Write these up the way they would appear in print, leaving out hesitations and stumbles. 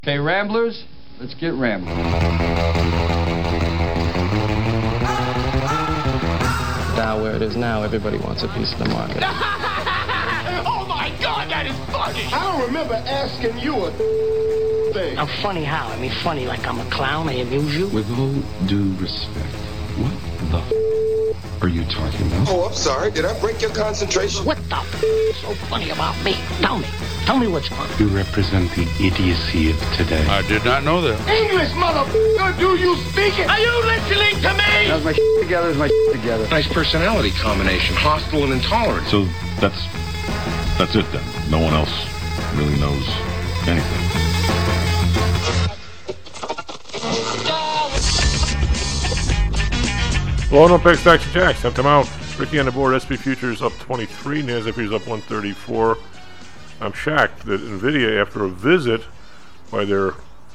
Okay, Ramblers, let's get rambling. Now where it is now, everybody wants a piece of the market. Oh my God, that is funny! I don't remember asking you a thing. I'm funny how? I mean funny like I'm a clown, I amuse you? With all due respect, what the are you talking about? Oh, I'm sorry. Did I break your concentration? What the is so funny about me? Tell me. Tell me what's funny. You represent the idiocy of today. I did not know that. English, motherfucker, do you speak it? Are you listening to me? How's my together? Is my together? Nice personality combination, hostile and intolerant. So that's it then. No one else really knows anything. Blowing up X Action Jack, sent them out. Ricky on the board, SP Futures up 23, NASDAQ Futures up 134. I'm shocked that NVIDIA, after a visit by their,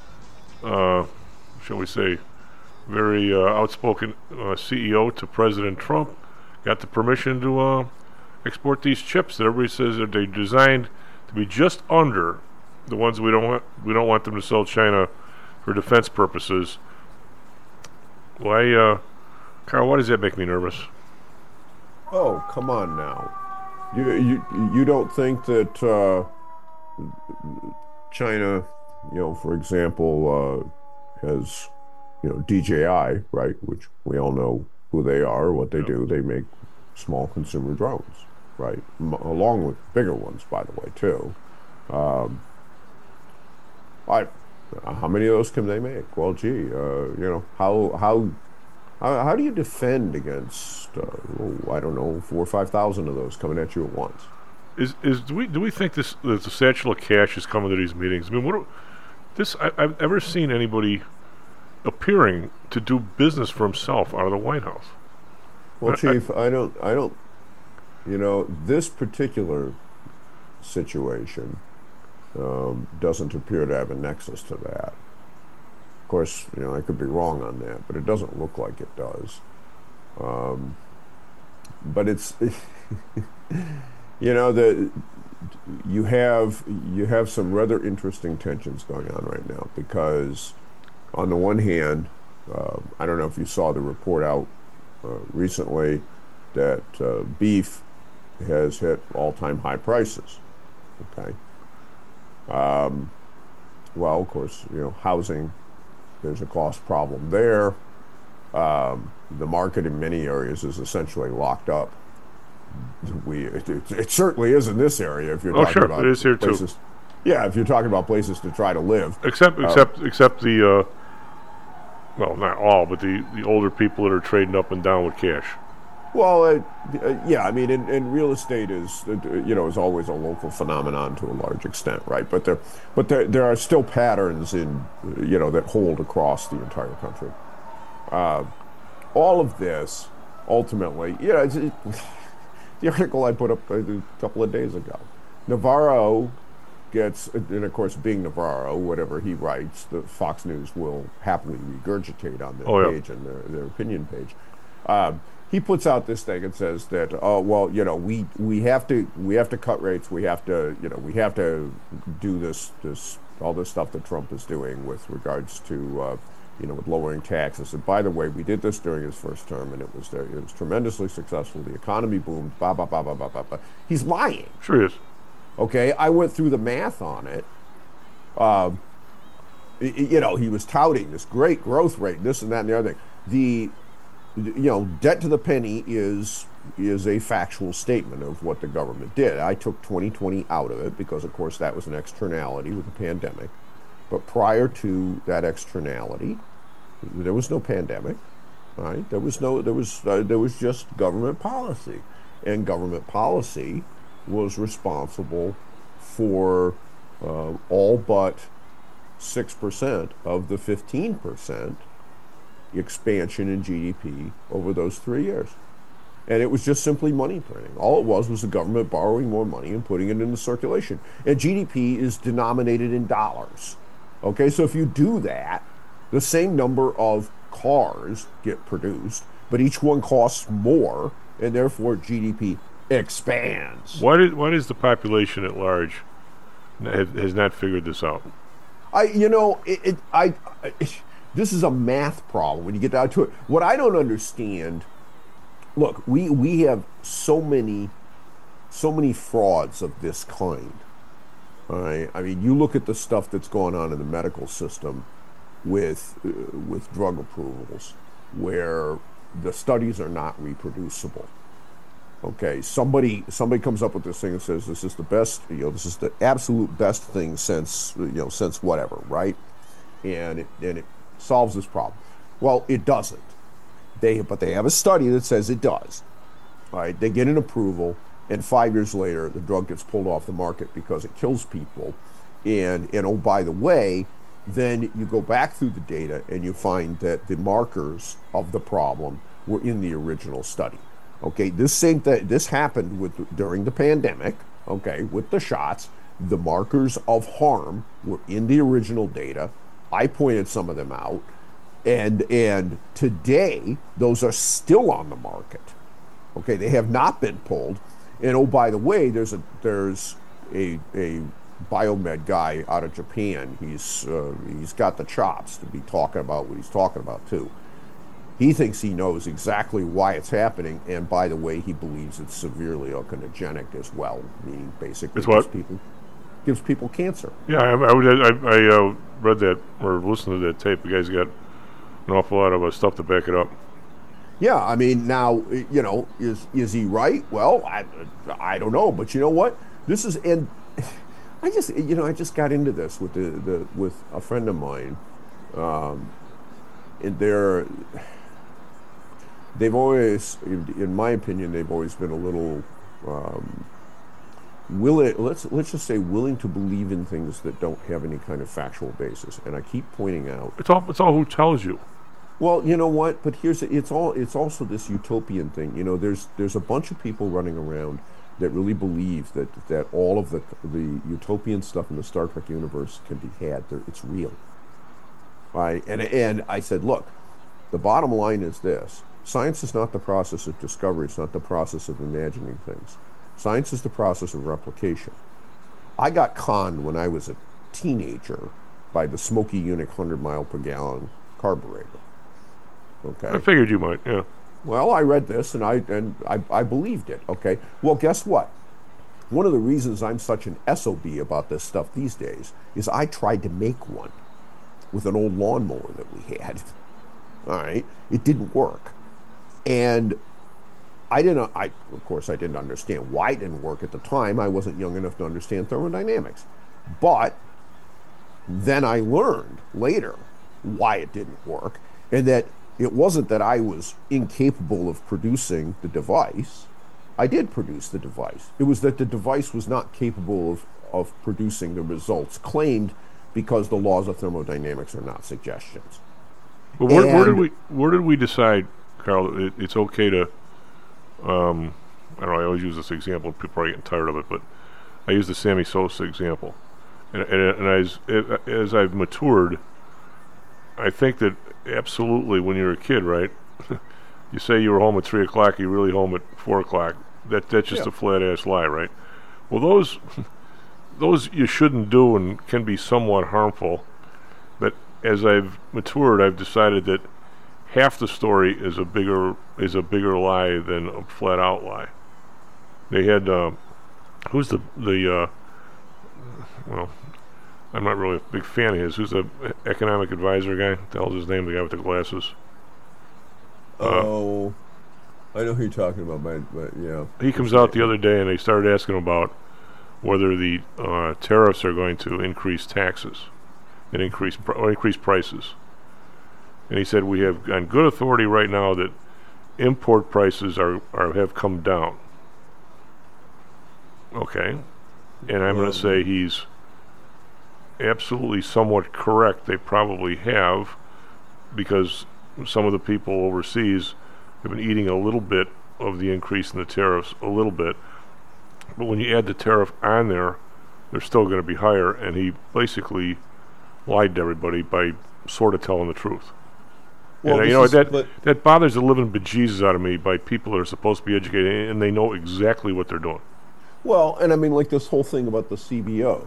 shall we say, very outspoken CEO to President Trump, got the permission to export these chips that everybody says that they designed to be just under the ones we don't want them to sell China for defense purposes. Why, Carl? Why does that make me nervous? Oh, come on now. You don't think that China, for example, has, DJI, right? Which we all know who they are, what they do. They make small consumer drones, right? Along with bigger ones, by the way, too. How many of those can they make? Well, gee, how do you defend against, I don't know, 4,000 or 5,000 of those coming at you at once? Do we think that the satchel of cash is coming to these meetings? I mean, I've ever seen anybody appearing to do business for himself out of the White House. Well, Chief, I don't. This particular situation doesn't appear to have a nexus to that. Of course, I could be wrong on that, but it doesn't look like it does. But it's, you have some rather interesting tensions going on right now because, on the one hand, I don't know if you saw the report out recently that beef has hit all-time high prices. Okay. Well, of course, housing. There's a cost problem there. The market in many areas is essentially locked up. It certainly is in this area. If you're talking about it is here places, too. Yeah, if you're talking about places to try to live. Except the not all, but the older people that are trading up and down with cash. Well, yeah, I mean, and real estate is is always a local phenomenon to a large extent, right? But there are still patterns in that hold across the entire country. All of this, ultimately, the article I put up a couple of days ago, Navarro gets, and of course, being Navarro, whatever he writes, the Fox News will happily regurgitate on their page and their opinion page. He puts out this thing and says that, we have to cut rates. We have to do this all this stuff that Trump is doing with regards to with lowering taxes. And by the way, we did this during his first term, and it was tremendously successful. The economy boomed. Blah blah blah blah blah blah blah. He's lying. Sure he is. Okay, I went through the math on it. He was touting this great growth rate, this and that and the other thing. Debt to the penny is a factual statement of what the government did. I took 2020 out of it because, of course, that was an externality with the pandemic. But prior to that externality, there was no pandemic, right? There was just government policy, and government policy was responsible for all but 6% of the 15% expansion in GDP over those 3 years. And it was just simply money printing. All it was the government borrowing more money and putting it into circulation. And GDP is denominated in dollars. Okay, so if you do that, the same number of cars get produced, but each one costs more, and therefore GDP expands. Why does the population at large has not figured this out? This is a math problem when you get down to it. What I don't understand. Look, we have so many frauds of this kind. All right. I mean, you look at the stuff that's going on in the medical system with drug approvals, where the studies are not reproducible. Okay, somebody comes up with this thing and says this is the best, this is the absolute best thing since whatever, right? And it solves this problem. Well, it doesn't. But they have a study that says it does. All right, they get an approval, and 5 years later, the drug gets pulled off the market because it kills people. And oh, by the way, then you go back through the data and you find that the markers of the problem were in the original study. Okay, this happened during the pandemic. Okay, with the shots, the markers of harm were in the original data. I pointed some of them out, and today those are still on the market. Okay, they have not been pulled. And oh, by the way, there's a biomed guy out of Japan. He's got the chops to be talking about what he's talking about too. He thinks he knows exactly why it's happening, and by the way, he believes it's severely hallucinogenic as well, meaning basically gives people cancer. Yeah, I read that or listened to that tape. The guy's got an awful lot of stuff to back it up. Yeah, I mean, now, is he right? Well, I don't know, but you know what? This is, and I just got into this with with a friend of mine, and they've always, in my opinion, they've always been a little willing. Let's just say willing to believe in things that don't have any kind of factual basis. And I keep pointing out, it's all who tells you. Well, you know what? But it's also this utopian thing. There's a bunch of people running around that really believe that all of the utopian stuff in the Star Trek universe can be had. It's real. Right? And I said, look, the bottom line is this. Science is not the process of discovery. It's not the process of imagining things. Science is the process of replication. I got conned when I was a teenager by the Smoky Unique 100 mile per gallon carburetor. Okay. I figured you might, yeah. Well, I read this and I believed it. Okay. Well, guess what? One of the reasons I'm such an SOB about this stuff these days is I tried to make one with an old lawnmower that we had. All right. It didn't work. And of course, I didn't understand why it didn't work at the time. I wasn't young enough to understand thermodynamics. But then I learned later why it didn't work, and that it wasn't that I was incapable of producing the device. I did produce the device. It was that the device was not capable of producing the results claimed because the laws of thermodynamics are not suggestions. But where did we decide, Carl, it's okay to, I don't know, I always use this example, people are getting tired of it, but I use the Sammy Sosa example. And as I've matured, I think that absolutely when you're a kid, right, you say you were home at 3 o'clock, you're really home at 4 o'clock. That's just a flat-ass lie, right? Well, those you shouldn't do and can be somewhat harmful, but as I've matured, I've decided that half the story is a bigger lie than a flat-out lie. They had, who's well, I'm not really a big fan of his. Who's the economic advisor guy? What the hell's his name? The guy with the glasses. I know who you're talking about, but yeah. He comes out the other day and they started asking about whether the tariffs are going to increase taxes and increase prices. And he said, we have on good authority right now that import prices have come down. Okay. And I'm going to say he's absolutely somewhat correct. They probably have, because some of the people overseas have been eating a little bit of the increase in the tariffs, a little bit. But when you add the tariff on there, they're still going to be higher. And he basically lied to everybody by sort of telling the truth. Well, and that bothers the living bejesus out of me by people that are supposed to be educated and they know exactly what they're doing. Well, and I mean, like this whole thing about the CBO.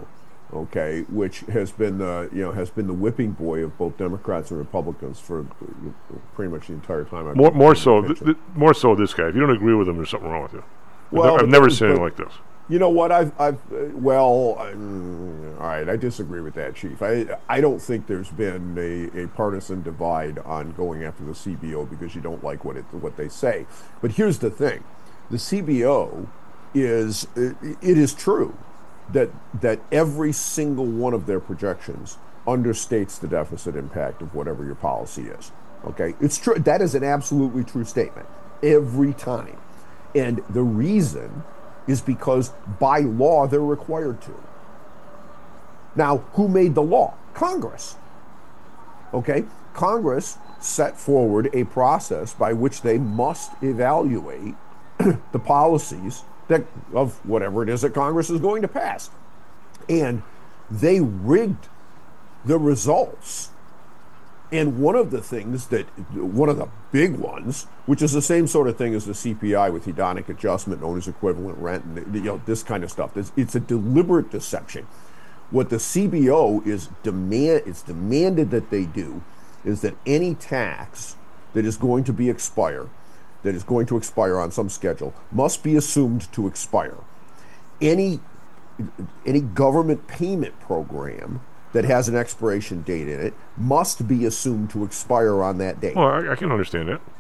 okay, which has been the whipping boy of both Democrats and Republicans for pretty much the entire time. More so this guy. If you don't agree with him, there's something wrong with you. Well, I've never seen anything like this. You know what? All right. I disagree with that, Chief. I don't think there's been a partisan divide on going after the CBO because you don't like what they say. But here's the thing: the CBO it is true that every single one of their projections understates the deficit impact of whatever your policy is. Okay, it's true. That is an absolutely true statement every time, and the reason is because by law they're required to. Now, who made the law? Congress. Okay? Congress set forward a process by which they must evaluate the policies of whatever it is that Congress is going to pass. And they rigged the results. And one of the big ones, which is the same sort of thing as the CPI with hedonic adjustment, known as equivalent rent, and this kind of stuff. It's a deliberate deception. What the CBO is demanded that they do is that any tax that is going to expire on some schedule, must be assumed to expire. Any government payment program that has an expiration date in it must be assumed to expire on that date. Well, I can understand that.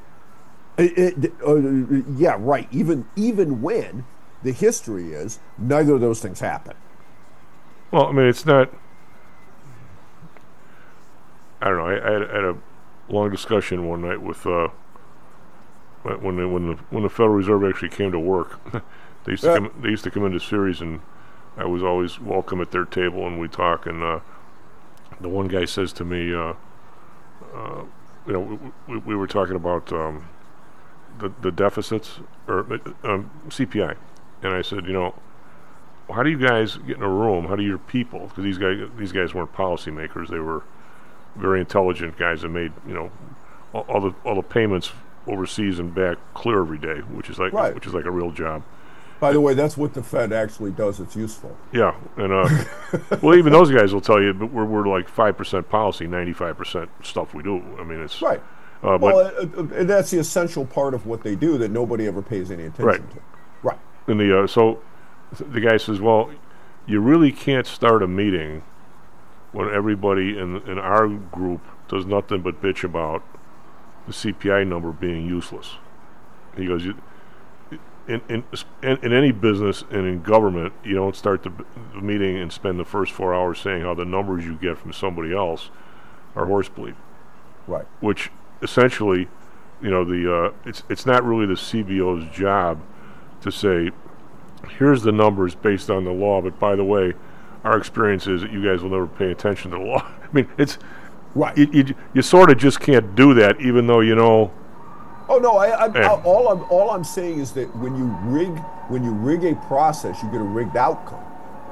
Yeah, right. Even when the history is neither of those things happen. Well, I mean, it's not. I don't know. I had a long discussion one night with when the Federal Reserve actually came to work. They used to come into Ceres, and I was always welcome at their table, and we talk. And the one guy says to me, we were talking about the deficits or CPI, and I said, how do you guys get in a room? How do your people? Because these guys weren't policymakers; they were very intelligent guys that made all the payments overseas and back clear every day, which is like a real job. By the way, that's what the Fed actually does. It's useful. Yeah, and well, even those guys will tell you, but we're like 5% policy, 95% stuff we do. I mean, it's right. And that's the essential part of what they do that nobody ever pays any attention to. Right. And so the guy says, well, you really can't start a meeting when everybody in our group does nothing but bitch about the CPI number being useless. He goes, in any business and in government, you don't start the meeting and spend the first 4 hours saying how the numbers you get from somebody else are horsebleed. Right. Which essentially, it's not really the CBO's job to say, here's the numbers based on the law, but by the way, our experience is that you guys will never pay attention to the law. I mean, it's right. You sort of just can't do that, even though you know. Oh no! All I'm saying is that when you rig a process, you get a rigged outcome.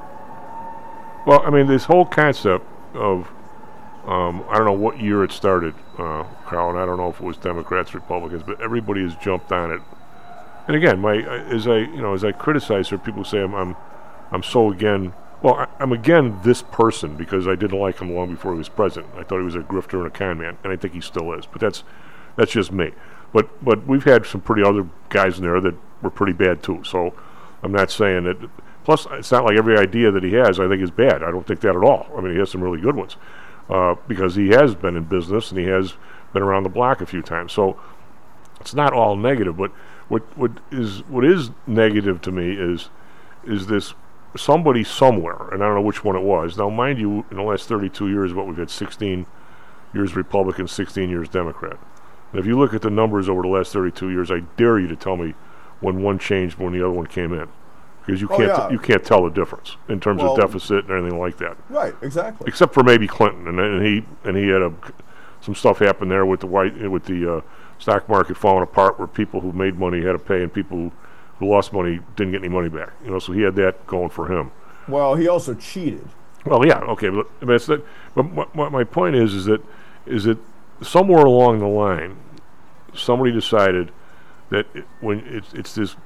Well, I mean, this whole concept of I don't know what year it started, Carl, and I don't know if it was Democrats, Republicans, but everybody has jumped on it. And again, as I criticize her, people say I'm so again. Well, I'm again this person because I didn't like him long before he was president. I thought he was a grifter and a con man, and I think he still is. But that's just me. But we've had some pretty other guys in there that were pretty bad too. So I'm not saying that. Plus, it's not like every idea that he has I think is bad. I don't think that at all. I mean, he has some really good ones because he has been in business and he has been around the block a few times. So it's not all negative. But what is negative to me is this. Somebody somewhere, and I don't know which one it was. Now, mind you, in the last 32 years, we've had 16 years Republican, 16 years Democrat. And if you look at the numbers over the last 32 years, I dare you to tell me when one changed, when the other one came in, because you can't tell the difference in terms of deficit and anything like that. Right, exactly. Except for maybe Clinton, and he had some stuff happen there with the stock market falling apart, where people who made money had to pay, and people who lost money didn't get any money back. So he had that going for him. Well, he also cheated. Well, yeah, okay, but that's that. But what my point is that somewhere along the line, somebody decided that when it's this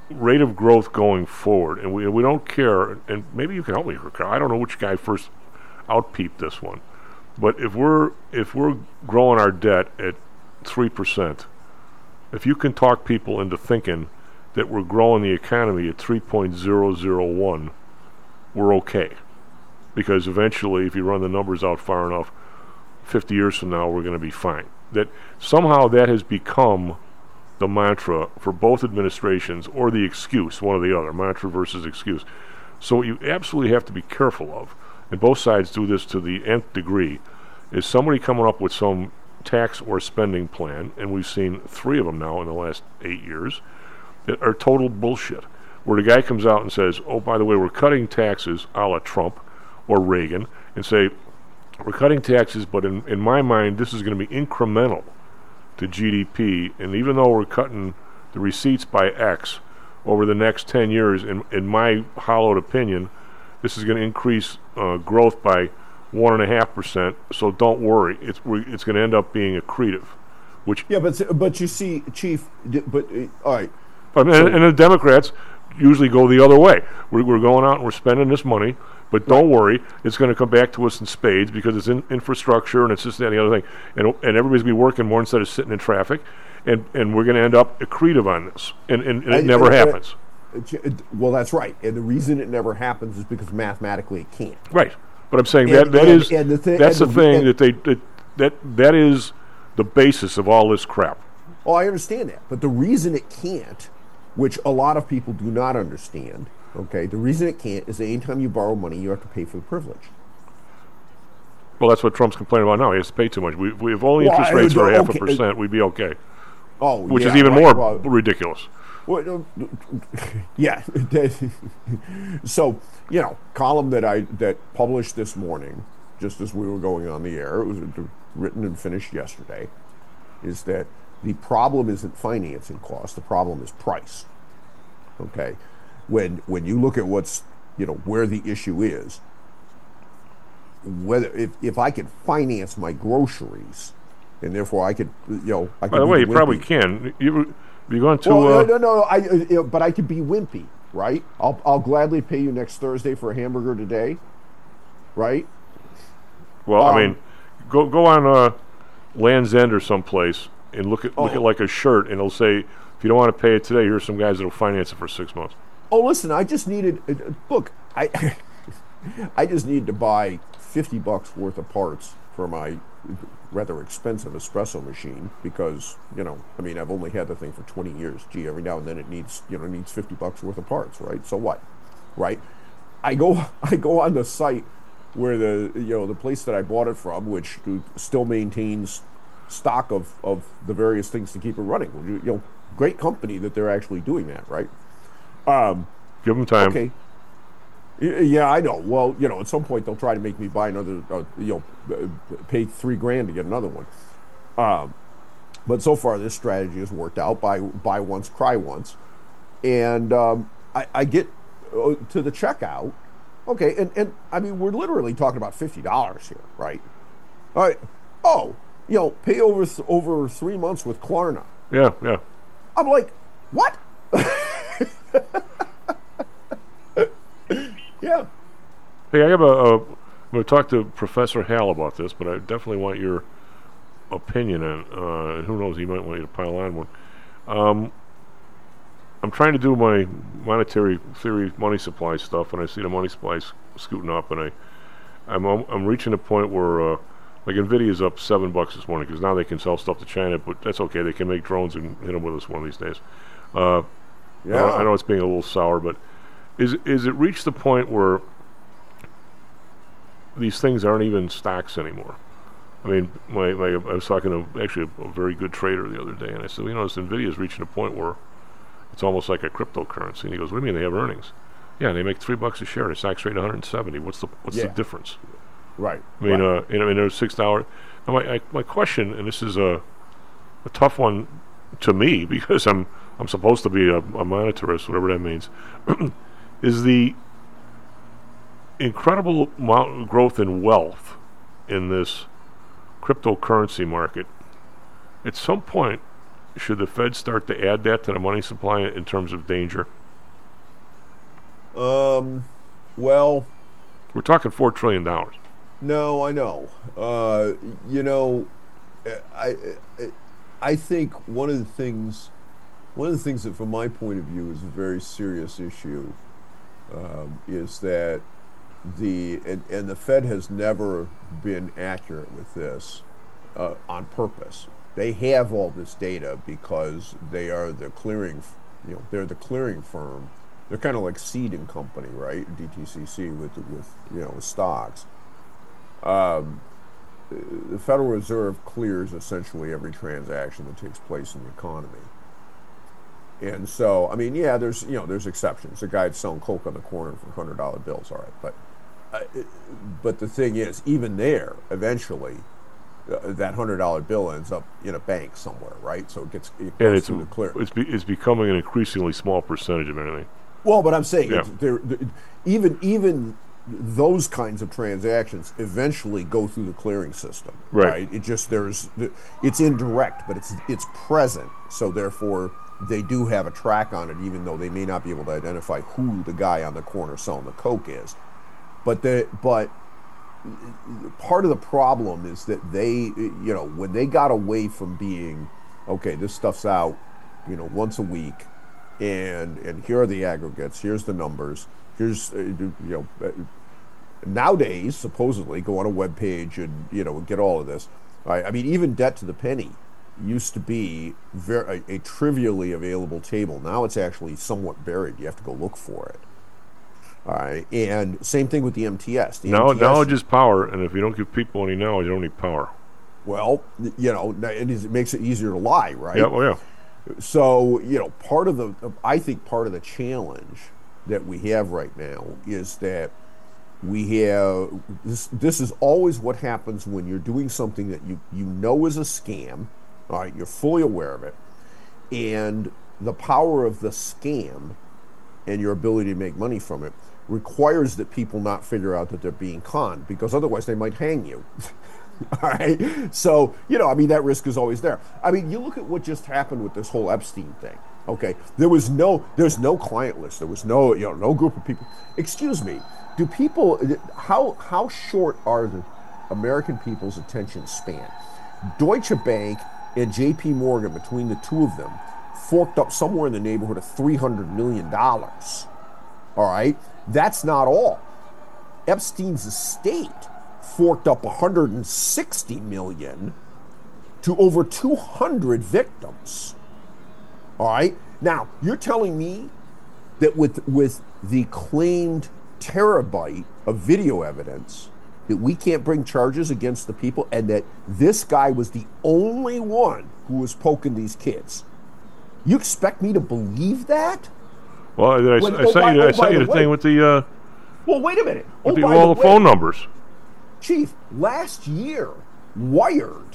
rate of growth going forward, and we don't care, and maybe you can help me here, Carl. I don't know which guy first outpeeped this one, but if we're growing our debt at 3%, if you can talk people into thinking that we're growing the economy at 3.001, we're okay. Because eventually, if you run the numbers out far enough, 50 years from now, we're going to be fine. That somehow that has become the mantra for both administrations, or the excuse, one or the other, mantra versus excuse. So what you absolutely have to be careful of, and both sides do this to the nth degree, is somebody coming up with some tax or spending plan, and we've seen 3 of them now in the last 8 years, that are total bullshit, where the guy comes out and says, oh, by the way, we're cutting taxes a la Trump or Reagan, and say, we're cutting taxes, but in my mind, this is going to be incremental to GDP, and even though we're cutting the receipts by X over the next 10 years, in my hollowed opinion, this is going to increase growth by 1.5%, so don't worry, it's going to end up being accretive. Which but you see, Chief, all right. And the Democrats usually go the other way. We're going out and we're spending this money, but don't worry, it's going to come back to us in spades because it's in infrastructure and it's this, that, and the other thing. And everybody's going to be working more instead of sitting in traffic. And we're going to end up accretive on this. And it never happens. Well, that's right. And the reason it never happens is because mathematically it can't. Right. But I'm saying that is the basis of all this crap. Oh, I understand that. But the reason it can't, which a lot of people do not understand, okay, the reason it can't is that anytime you borrow money, you have to pay for the privilege. Well, that's what Trump's complaining about now. He has to pay too much. If only interest rates were 0.5%, we'd be okay. Oh, which is even more ridiculous. Well, yeah. So, column that published this morning, just as we were going on the air, it was written and finished yesterday, is that the problem isn't financing cost, the problem is price. Okay? When you look at what's, where the issue is, whether if I could finance my groceries, and therefore I could, I could. By the way, you probably can. You going to? Well, no. But I could be wimpy, right? I'll gladly pay you next Thursday for a hamburger today, right? Well, I mean, go on Land's End or someplace and look at like a shirt, and it'll say, if you don't want to pay it today, here's some guys that'll finance it for 6 months. Oh, listen, I just needed. Look, I just needed to buy $50 worth of parts for my rather expensive espresso machine because, I've only had the thing for 20 years. Gee, every now and then it needs $50 worth of parts, right? So what, right? I go on the site where the place that I bought it from, which still maintains stock of the various things to keep it running. Great company that they're actually doing that, right? Give them time. Okay. Yeah, I know. Well, at some point they'll try to make me buy another, pay $3,000 to get another one. But so far this strategy has worked out. Buy once, cry once. And I get to the checkout. Okay, and I mean, we're literally talking about $50 here, right? All right. Oh, pay over 3 months with Klarna. Yeah. I'm like, what? Yeah. Hey, I'm going to talk to Professor Hal about this, but I definitely want your opinion on. Who knows? He might want you to pile on one. I'm trying to do my monetary theory, money supply stuff, and I see the money supply scooting up, and I'm reaching a point where like Nvidia's up $7 this morning because now they can sell stuff to China, but that's okay. They can make drones and hit them with us one of these days. I know it's being a little sour, but is it reached the point where these things aren't even stocks anymore? I mean, I was talking to actually a very good trader the other day, and I said, this Nvidia is reaching a point where it's almost like a cryptocurrency. And he goes, what do you mean they have earnings? Yeah, they make $3 a share. The stock's trading 170. What's the difference? Right. I mean, there's $6. Now my question, and this is a tough one to me because I'm supposed to be a monetarist, whatever that means, is the incredible amount of growth in wealth in this cryptocurrency market. At some point, should the Fed start to add that to the money supply in terms of danger? Well, We're talking $4 trillion. no, I know. I think one of the things that, from my point of view, is a very serious issue is that the Fed has never been accurate with this on purpose. They have all this data because they are the clearing, they're the clearing firm. They're kind of like seed and company, right? DTCC with stocks. The Federal Reserve clears essentially every transaction that takes place in the economy. And so, I mean, yeah, there's exceptions. The guy's selling Coke on the corner for $100 bills, all right. But the thing is, even there, eventually, that $100 bill ends up in a bank somewhere, right? So it goes through the clear. It's becoming an increasingly small percentage of anything. Well, but I'm saying Yeah. even those kinds of transactions eventually go through the clearing system, Right. It just it's indirect, but it's present. So therefore, they do have a track on it, even though they may not be able to identify who the guy on the corner selling the Coke is. But part of the problem is that they, when they got away from being, okay, this stuff's out, once a week, and here are the aggregates, here's the numbers, here's, nowadays, supposedly, go on a web page and, get all of this. Right? I mean, even debt to the penny used to be a trivially available table. Now it's actually somewhat buried. You have to go look for it. All right, and same thing with the MTS. Knowledge is power, and if you don't give people any knowledge, you don't need power. Well, it makes it easier to lie, right? Yeah, well, yeah. So, I think part of the challenge that we have right now is that we have this is always what happens when you're doing something that you know is a scam. All right, you're fully aware of it, and the power of the scam and your ability to make money from it requires that people not figure out that they're being conned, because otherwise they might hang you. All right, so that risk is always there. I mean, you look at what just happened with this whole Epstein thing. Okay, there's no client list. There was no group of people. Excuse me, do people how short are the American people's attention span? Deutsche Bank and J.P. Morgan, between the two of them, forked up somewhere in the neighborhood of $300 million. All right, that's not all. Epstein's estate forked up $160 million to over 200 victims. All right, now you're telling me that with the claimed terabyte of video evidence, that we can't bring charges against the people, and that this guy was the only one who was poking these kids? You expect me to believe that? Well, I sent you the thing with the. Well, wait a minute. With all the phone numbers. Chief, last year, Wired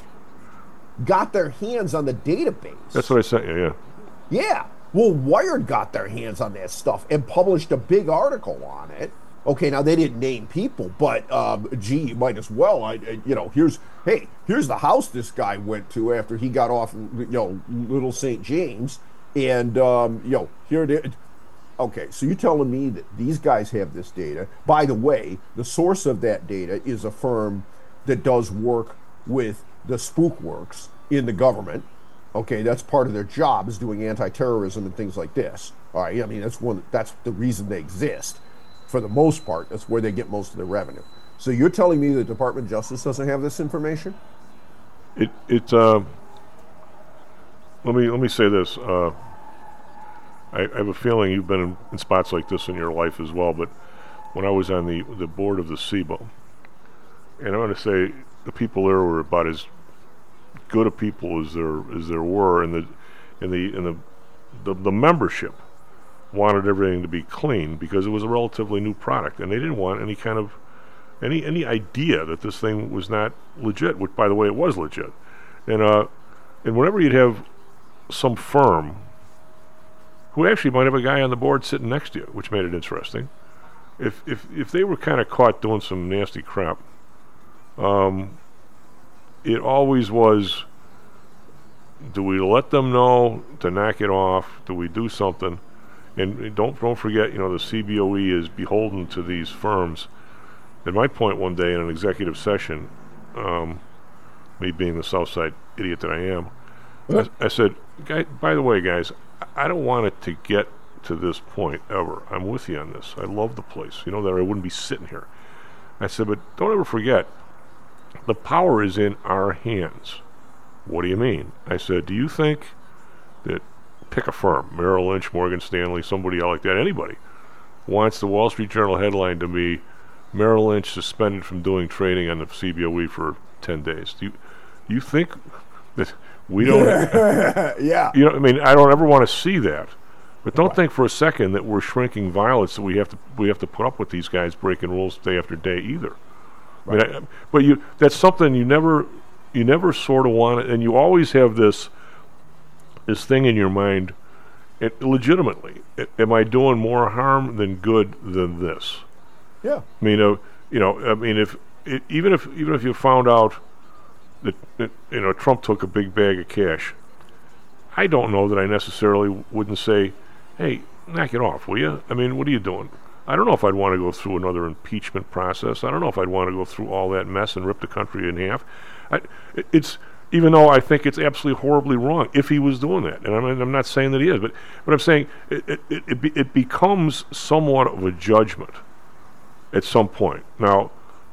got their hands on the database. That's what I sent you. Yeah. Yeah. Well, Wired got their hands on that stuff and published a big article on it. Okay, now they didn't name people, but you might as well. Here's the house this guy went to after he got off, Little St. James, and here it is. Okay, so you're telling me that these guys have this data. By the way, the source of that data is a firm that does work with the spookworks in the government. Okay, that's part of their job, is doing anti-terrorism and things like this. All right, I mean, that's the reason they exist. For the most part, that's where they get most of their revenue. So you're telling me the Department of Justice doesn't have this information? Let me say this. I have a feeling you've been in spots like this in your life as well, but when I was on the board of the SIBO, and I'm going to say the people there were about as good a people as there were, and the membership wanted everything to be clean because it was a relatively new product, and they didn't want any kind of any idea that this thing was not legit, which, by the way, it was legit. And whenever you'd have some firm who actually might have a guy on the board sitting next to you, which made it interesting, if they were kind of caught doing some nasty crap, it always was, do we let them know to knock it off? Do we do something? And don't forget, the CBOE is beholden to these firms. At my point one day in an executive session, me being the Southside idiot that I am, I said, by the way, guys, I don't want it to get to this point ever. I'm with you on this. I love the place. That I wouldn't be sitting here. I said, but don't ever forget, the power is in our hands. What do you mean? I said, do you think that, pick a firm, Merrill Lynch, Morgan Stanley, somebody like that, anybody, wants the Wall Street Journal headline to be Merrill Lynch suspended from doing trading on the CBOE for 10 days? Do you think that we don't... Yeah. I don't ever want to see that. But don't think for a second that we're shrinking violence, that we have to put up with these guys breaking rules day after day either. Right. That's something you never sort of want, and you always have this thing in your mind, legitimately. Am I doing more harm than good than this? Yeah. Even if you found out that Trump took a big bag of cash, I don't know that I necessarily wouldn't say, hey, knock it off, will you? What are you doing? I don't know if I'd want to go through another impeachment process. I don't know if I'd want to go through all that mess and rip the country in half. Even though I think it's absolutely horribly wrong if he was doing that, and I'm not saying that he is, but I'm saying it becomes somewhat of a judgment at some point. Now,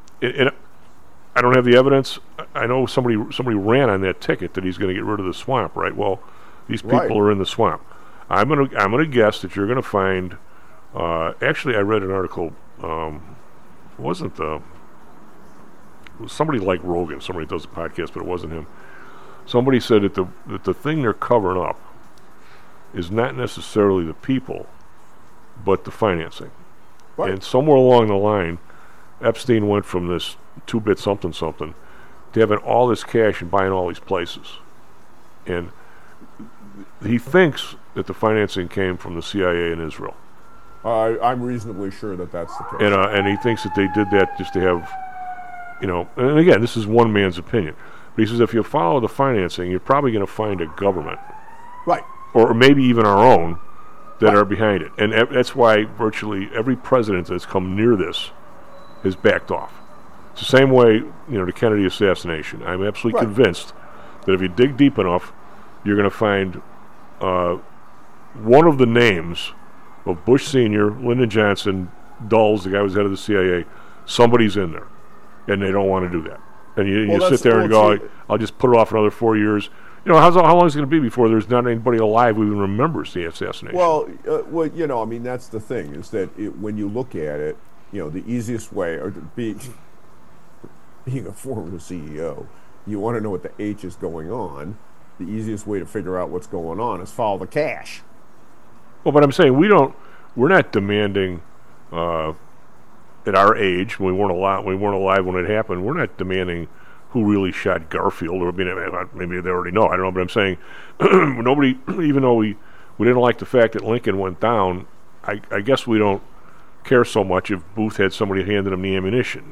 I don't have the evidence. I know somebody ran on that ticket that he's going to get rid of the swamp, right? Well, these people are in the swamp. I'm gonna guess that you're gonna find. Actually, I read an article. It was somebody like Rogan, somebody does a podcast, but it wasn't him. Somebody said that the thing they're covering up is not necessarily the people, but the financing. Right. And somewhere along the line, Epstein went from this 2-bit something to having all this cash and buying all these places, and he thinks that the financing came from the CIA in Israel. I'm reasonably sure that that's the case. And he thinks that they did that just to have, and again, this is one man's opinion, but he says if you follow the financing, you're probably going to find a government, right, or maybe even our own, that are behind it. And that's why virtually every president that's come near this has backed off. It's the same way, the Kennedy assassination. I'm absolutely convinced that if you dig deep enough, you're going to find one of the names of Bush Sr., Lyndon Johnson, Dulles, the guy who was head of the CIA, somebody's in there, and they don't want to do that. And you sit there and go, I'll just put it off another 4 years. How long is it going to be before there's not anybody alive who even remembers the assassination? Well, that's the thing, is that when you look at it, the easiest way, or being a former CEO, you want to know what the H is going on. The easiest way to figure out what's going on is follow the cash. Well, but I'm saying we're not demanding at our age, when we weren't alive when it happened, we're not demanding who really shot Garfield, or maybe they already know. I don't know, but I'm saying nobody, even though we didn't like the fact that Lincoln went down, I guess we don't care so much if Booth had somebody handing him the ammunition.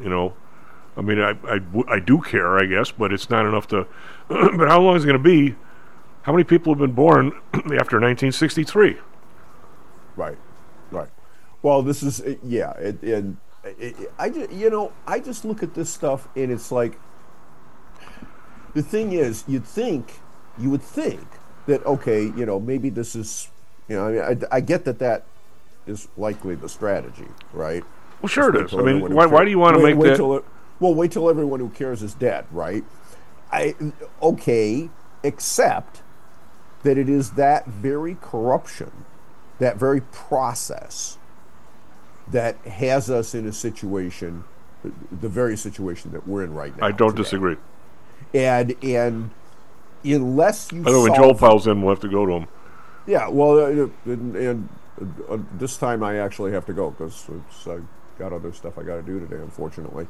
I do care, I guess, but it's not enough to. But how long is it going to be? How many people have been born after 1963? Right. Well, this is I just look at this stuff, and it's like, the thing is, you would think that, okay, maybe this is, I get that is likely the strategy, right? Well, sure it is. Why do you want to make that? Wait till everyone who cares is dead, right? Except that it is that very corruption, that very process, that has us in a situation, the very situation that we're in right now. I don't disagree. And unless you, I know when Joel piles in, we'll have to go to him. Yeah, well, and this time I actually have to go because I got other stuff I got to do today, unfortunately.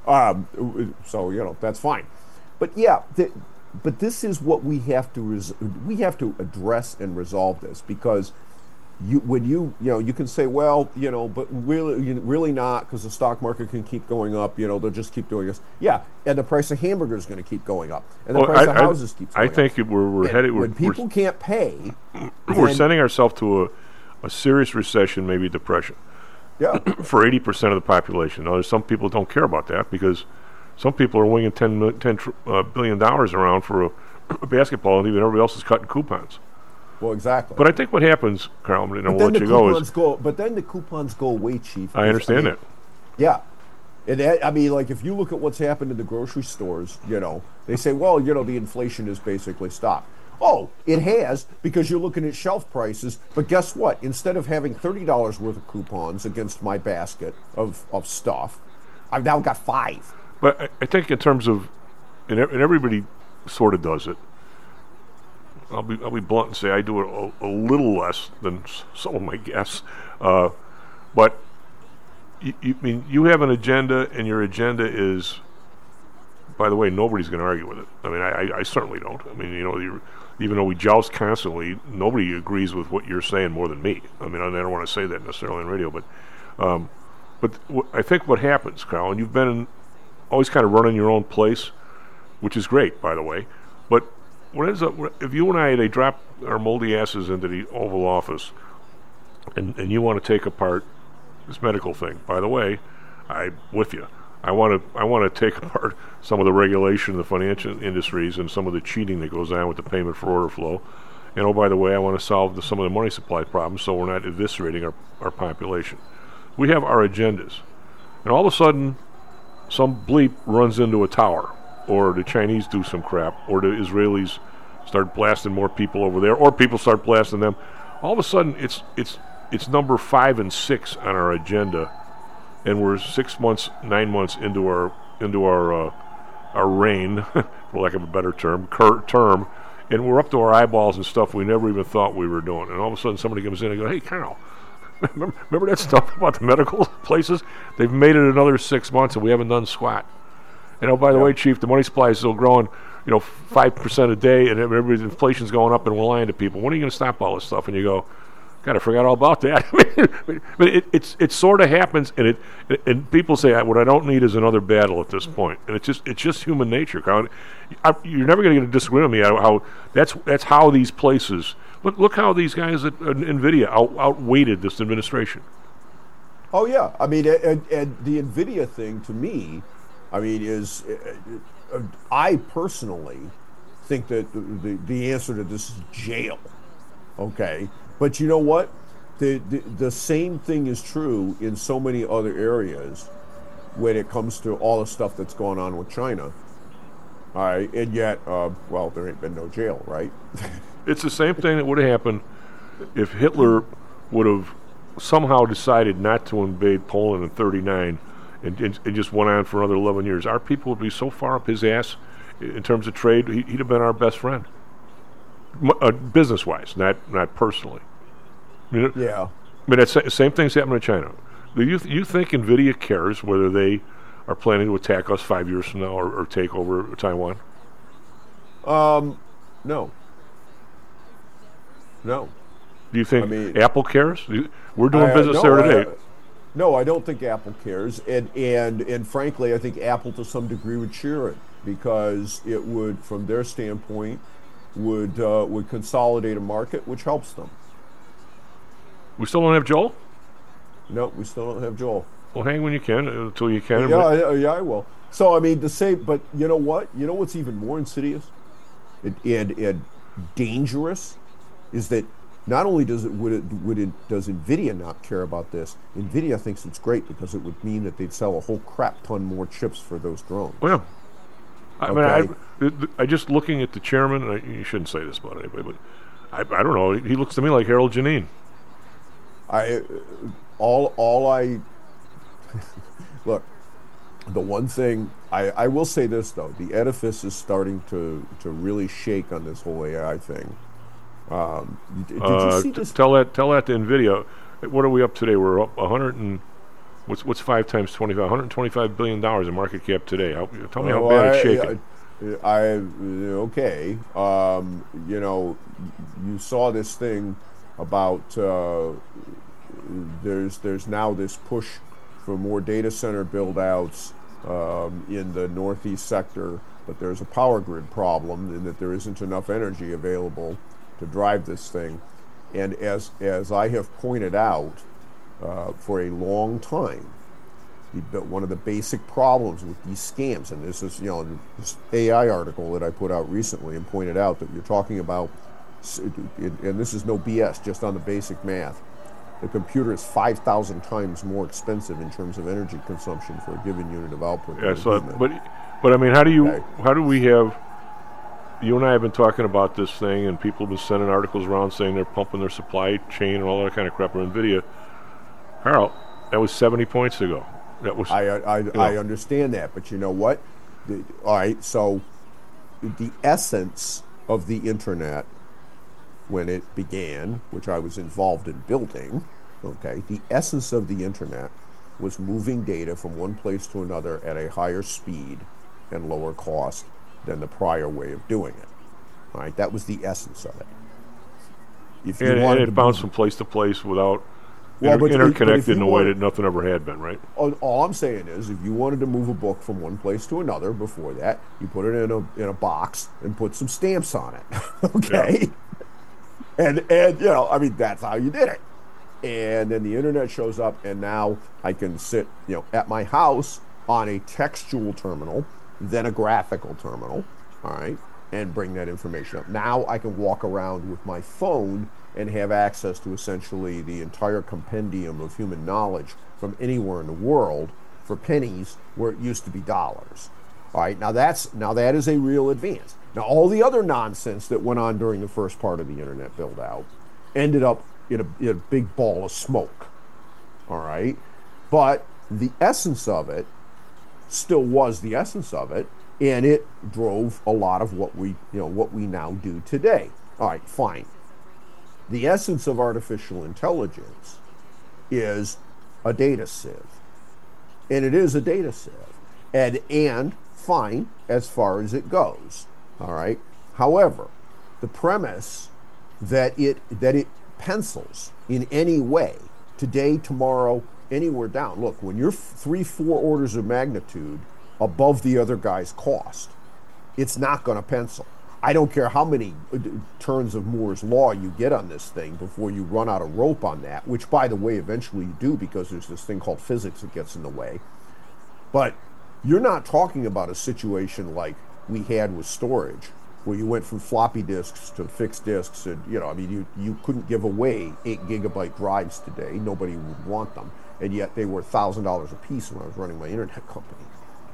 So that's fine. But yeah, but this is what we have to address and resolve this, because you can say, well, but really not, because the stock market can keep going up. They'll just keep doing this. Yeah, and the price of hamburgers is going to keep going up, and the price of houses keeps going up. I think we're headed. When people can't pay, we're sending ourselves to a serious recession, maybe depression. Yeah. For 80% of the population. Now, there's some people who don't care about that because some people are winging $10 billion around for a basketball, and even everybody else is cutting coupons. Well, exactly. But I think what happens, Carl, and but we'll let you go, is... But then the coupons go away, Chief. I understand that. Yeah. And that, I mean, like, if you look at what's happened in the grocery stores, they say, well, the inflation has basically stopped. Oh, it has, because you're looking at shelf prices. But guess what? Instead of having $30 worth of coupons against my basket of stuff, I've now got 5. But I think in terms of, and everybody sort of does it. I'll be blunt and say I do it a little less than some of my guests. But you have an agenda, and your agenda is, by the way, nobody's going to argue with it. I mean, I certainly don't. I mean, even though we joust constantly, nobody agrees with what you're saying more than me. I mean, I don't want to say that necessarily on radio, but I think what happens, Carl, and you've been always kind of running your own place, which is great, by the way. But what ends up, if you and I, they drop our moldy asses into the Oval Office, and you want to take apart this medical thing, by the way, I'm with you. I want to take apart some of the regulation of the financial industries and some of the cheating that goes on with the payment for order flow. And oh, by the way, I want to solve some of the money supply problems so we're not eviscerating our population. We have our agendas. And all of a sudden, some bleep runs into a tower, or the Chinese do some crap, or the Israelis start blasting more people over there, or people start blasting them. All of a sudden, it's number 5 and 6 on our agenda. And we're 6 months, 9 months into our reign, for lack of a better term, and we're up to our eyeballs and stuff we never even thought we were doing. And all of a sudden, somebody comes in and goes, "Hey, Carl, remember that stuff about the medical places? They've made it another 6 months, and we haven't done squat." And oh, by the way, Chief, the money supply is still growing, 5% a day, and everybody's inflation's going up, and we're lying to people. When are you going to stop all this stuff? And you go, God, I forgot all about that. But it sort of happens, and people say what I don't need is another battle at this point, and it's just human nature, Colin. You're never going to get a disagreement with me how that's how these places look how these guys at NVIDIA outweighted this administration. Oh yeah, I mean, and the NVIDIA thing to me, I mean, is I personally think that the answer to this is jail. Okay. But you know what? The same thing is true in so many other areas when it comes to all the stuff that's going on with China. All right, and yet, there ain't been no jail, right? It's the same thing that would have happened if Hitler would have somehow decided not to invade Poland in 1939 and just went on for another 11 years. Our people would be so far up his ass in terms of trade, he'd have been our best friend. Business-wise, not personally. Yeah. I mean, that's same thing's happening in China. Do you think NVIDIA cares whether they are planning to attack us 5 years from now or take over Taiwan? No. No. Do you think Apple cares? We're doing business there today. No, I don't think Apple cares, and frankly, I think Apple to some degree would cheer it because it would, from their standpoint, would consolidate a market, which helps them. We still don't have Joel? No, we still don't have Joel. Well, hang when you can, until you can. Yeah, I will. So, I mean, the same, but you know what? You know what's even more insidious and dangerous is that not only does NVIDIA not care about this, NVIDIA thinks it's great because it would mean that they'd sell a whole crap ton more chips for those drones. Well, yeah. I mean, I just looking at the chairman, you shouldn't say this about anybody, but I don't know. He looks to me like Harold Janine. Look, the one thing I will say this though, the edifice is starting to really shake on this whole AI thing. Did you see this? Tell that to NVIDIA. What are we up today? We're up 100 and what's 5 times 25? $125 billion in market cap today. Tell me how bad it's shaking. Okay. You saw this thing about there's now this push for more data center build-outs in the northeast sector, but there's a power grid problem in that there isn't enough energy available to drive this thing. And as I have pointed out for a long time, one of the basic problems with these scams, and this is, this AI article that I put out recently and pointed out that you're talking about, and this is no BS, just on the basic math. The computer is 5,000 times more expensive in terms of energy consumption for a given unit of output. Yeah, so, but I mean, how do we have, you and I have been talking about this thing, and people have been sending articles around saying they're pumping their supply chain and all that kind of crap for NVIDIA. Harold, that was 70 points ago. That was. I understand that, but you know what? All right, so the essence of the internet when it began, which I was involved in building, okay, the essence of the internet was moving data from one place to another at a higher speed and lower cost than the prior way of doing it. All right, that was the essence of it. If you and it bounced from place to place without interconnected in a way that nothing ever had been, right? All I'm saying is, if you wanted to move a book from one place to another before that, you put it in a box and put some stamps on it, okay? Yeah. And I mean, that's how you did it. And then the internet shows up, and now I can sit, at my house on a textual terminal, then a graphical terminal, all right, and bring that information up. Now I can walk around with my phone and have access to essentially the entire compendium of human knowledge from anywhere in the world for pennies where it used to be dollars. All right, now that is a real advance. Now, all the other nonsense that went on during the first part of the internet build-out ended up in a big ball of smoke. All right, but the essence of it still was the essence of it, and it drove a lot of what we now do today. All right, fine. The essence of artificial intelligence is a data sieve, and it is a data sieve, and fine as far as it goes. All right. However, the premise that it pencils in any way today, tomorrow, anywhere down. Look, when you're 3-4 orders of magnitude above the other guy's cost, it's not going to pencil. I don't care how many turns of Moore's Law you get on this thing before you run out of rope on that, which, by the way, eventually you do, because there's this thing called physics that gets in the way. But you're not talking about a situation like we had with storage, where you went from floppy disks to fixed disks, and you couldn't give away 8 gigabyte drives today. Nobody would want them, and yet they were $1,000 a piece when I was running my internet company.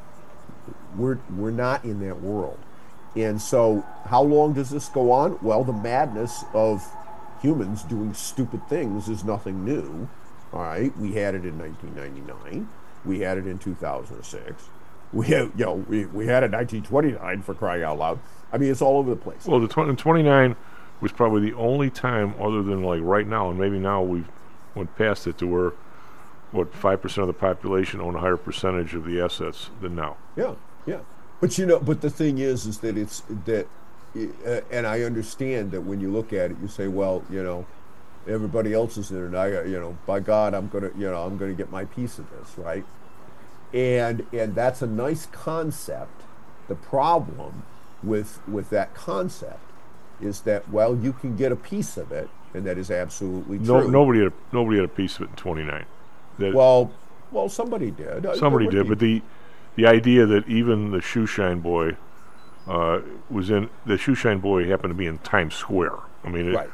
We're not in that world. And so how long does this go on? Well, the madness of humans doing stupid things is nothing new. All right, we had it in 1999. We had it in 2006. We had it in 1929, for crying out loud. I mean, it's all over the place. Well, the 29 was probably the only time, other than like right now, and maybe now we've went past it, to where 5% of the population own a higher percentage of the assets than now. Yeah. But but the thing is that and I understand that when you look at it, you say, well, everybody else is in it. By God, I'm gonna get my piece of this, right? And that's a nice concept. The problem with that concept is that, well, you can get a piece of it, and that is absolutely true. Nobody had a piece of it in 29. Well, somebody did. Somebody did, but the idea that even the Shoeshine Boy was in, the Shoeshine Boy happened to be in Times Square. I mean, right.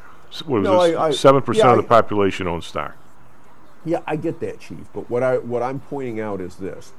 7% of the population owns stock. Yeah, I get that, Chief. But what I'm pointing out is this: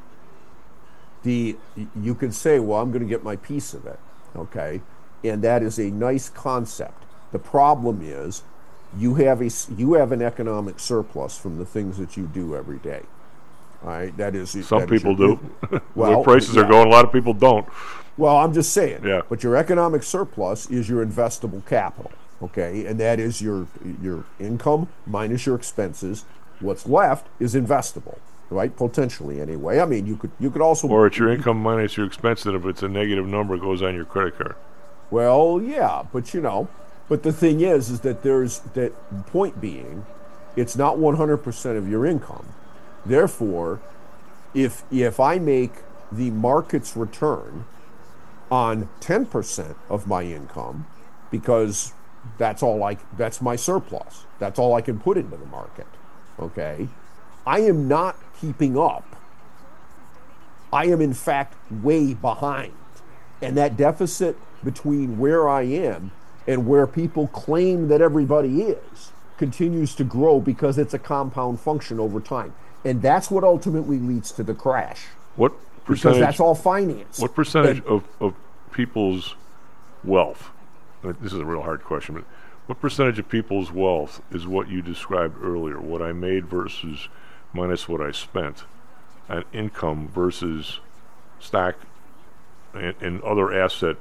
you could say, well, I'm going to get my piece of it, okay, and that is a nice concept. The problem is, you have an economic surplus from the things that you do every day. All right, that is. Some people do. Well, where prices are going, a lot of people don't. Well, I'm just saying. Yeah. But your economic surplus is your investable capital, okay, and that is your income minus your expenses. What's left is investable, right? Potentially, anyway. I mean, you could also. Or it's your income minus your expense, and if it's a negative number, it goes on your credit card. Well, yeah, but but the thing is that there's that point being, it's not 100% of your income. Therefore, if I make the market's return on 10% of my income, because That's my surplus. That's all I can put into the market. Okay? I am not keeping up. I am, in fact, way behind. And that deficit between where I am and where people claim that everybody is continues to grow because it's a compound function over time. And that's what ultimately leads to the crash. What percentage? Because that's all finance. What percentage of people's wealth, this is a real hard question, but what percentage of people's wealth is what you described earlier, what I made versus minus what I spent, and income versus stock and other asset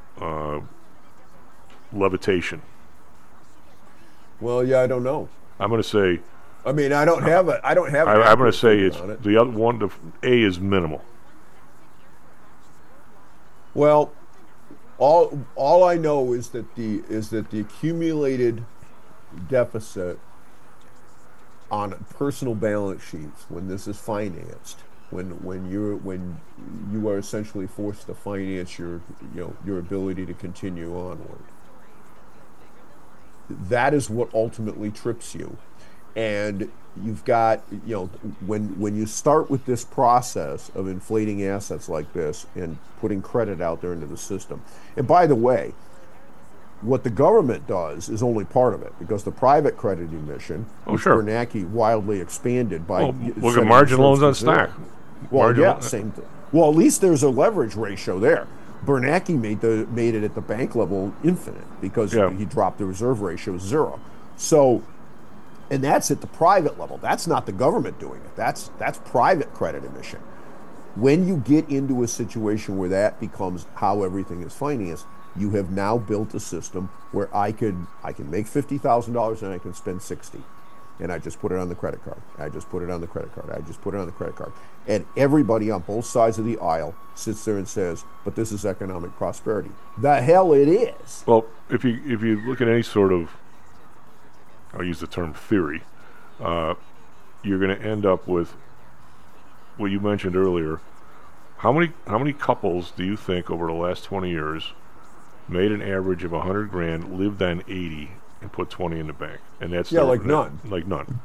levitation? Well, yeah, I don't know. I'm going to say. I mean, I don't have it. I'm going to say it's the other one. A is minimal. Well, all I know is that the accumulated deficit on personal balance sheets, when this is financed, when you are essentially forced to finance your ability to continue onward, that is what ultimately trips you. And you've got, when you start with this process of inflating assets like this and putting credit out there into the system. And by the way, what the government does is only part of it, because the private credit emission, which Bernanke wildly expanded by... look at margin loans on stock. Well, same thing. Well, at least there's a leverage ratio there. Bernanke made it at the bank level infinite because he dropped the reserve ratio 0. So... And that's at the private level. That's not the government doing it. That's private credit emission. When you get into a situation where that becomes how everything is financed, you have now built a system where I can make $50,000 and I can spend $60,000, and I just put it on the credit card. I just put it on the credit card. I just put it on the credit card. And everybody on both sides of the aisle sits there and says, "But this is economic prosperity." The hell it is. Well, if you look at any sort of, I'll use the term theory, you're going to end up with what you mentioned earlier. How many couples do you think over the last 20 years made an average of $100,000, lived on 80, and put 20 in the bank? And that's none. Like none.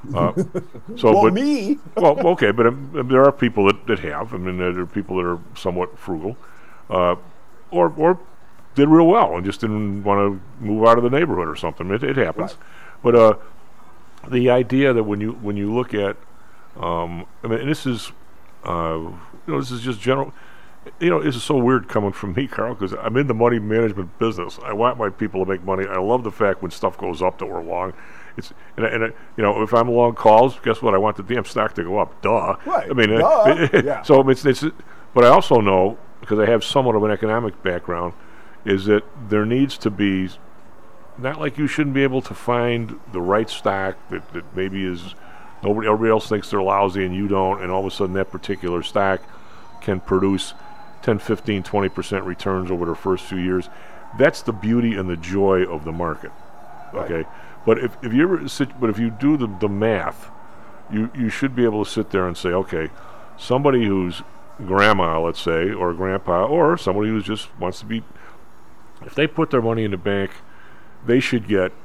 Me. Well, okay, but there are people that have. I mean, there are people that are somewhat frugal, or did real well and just didn't want to move out of the neighborhood or something. It happens. Right. But the idea that when you look at, I mean, and this is, this is just general. This is so weird coming from me, Carl, because I'm in the money management business. I want my people to make money. I love the fact when stuff goes up that we're long. If I'm long calls, guess what? I want the damn stock to go up. Duh. Right. I mean, yeah. So it's. But I also know, because I have somewhat of an economic background, is that there needs to be. Not like you shouldn't be able to find the right stock that maybe is everybody else thinks they're lousy and you don't, and all of a sudden that particular stock can produce 10, 15, 20% returns over the first few years. That's the beauty and the joy of the market. Okay, right. But if you do the math, you should be able to sit there and say, okay, somebody who's grandma, let's say, or grandpa, or somebody who just wants to be, if they put their money in the bank, they should get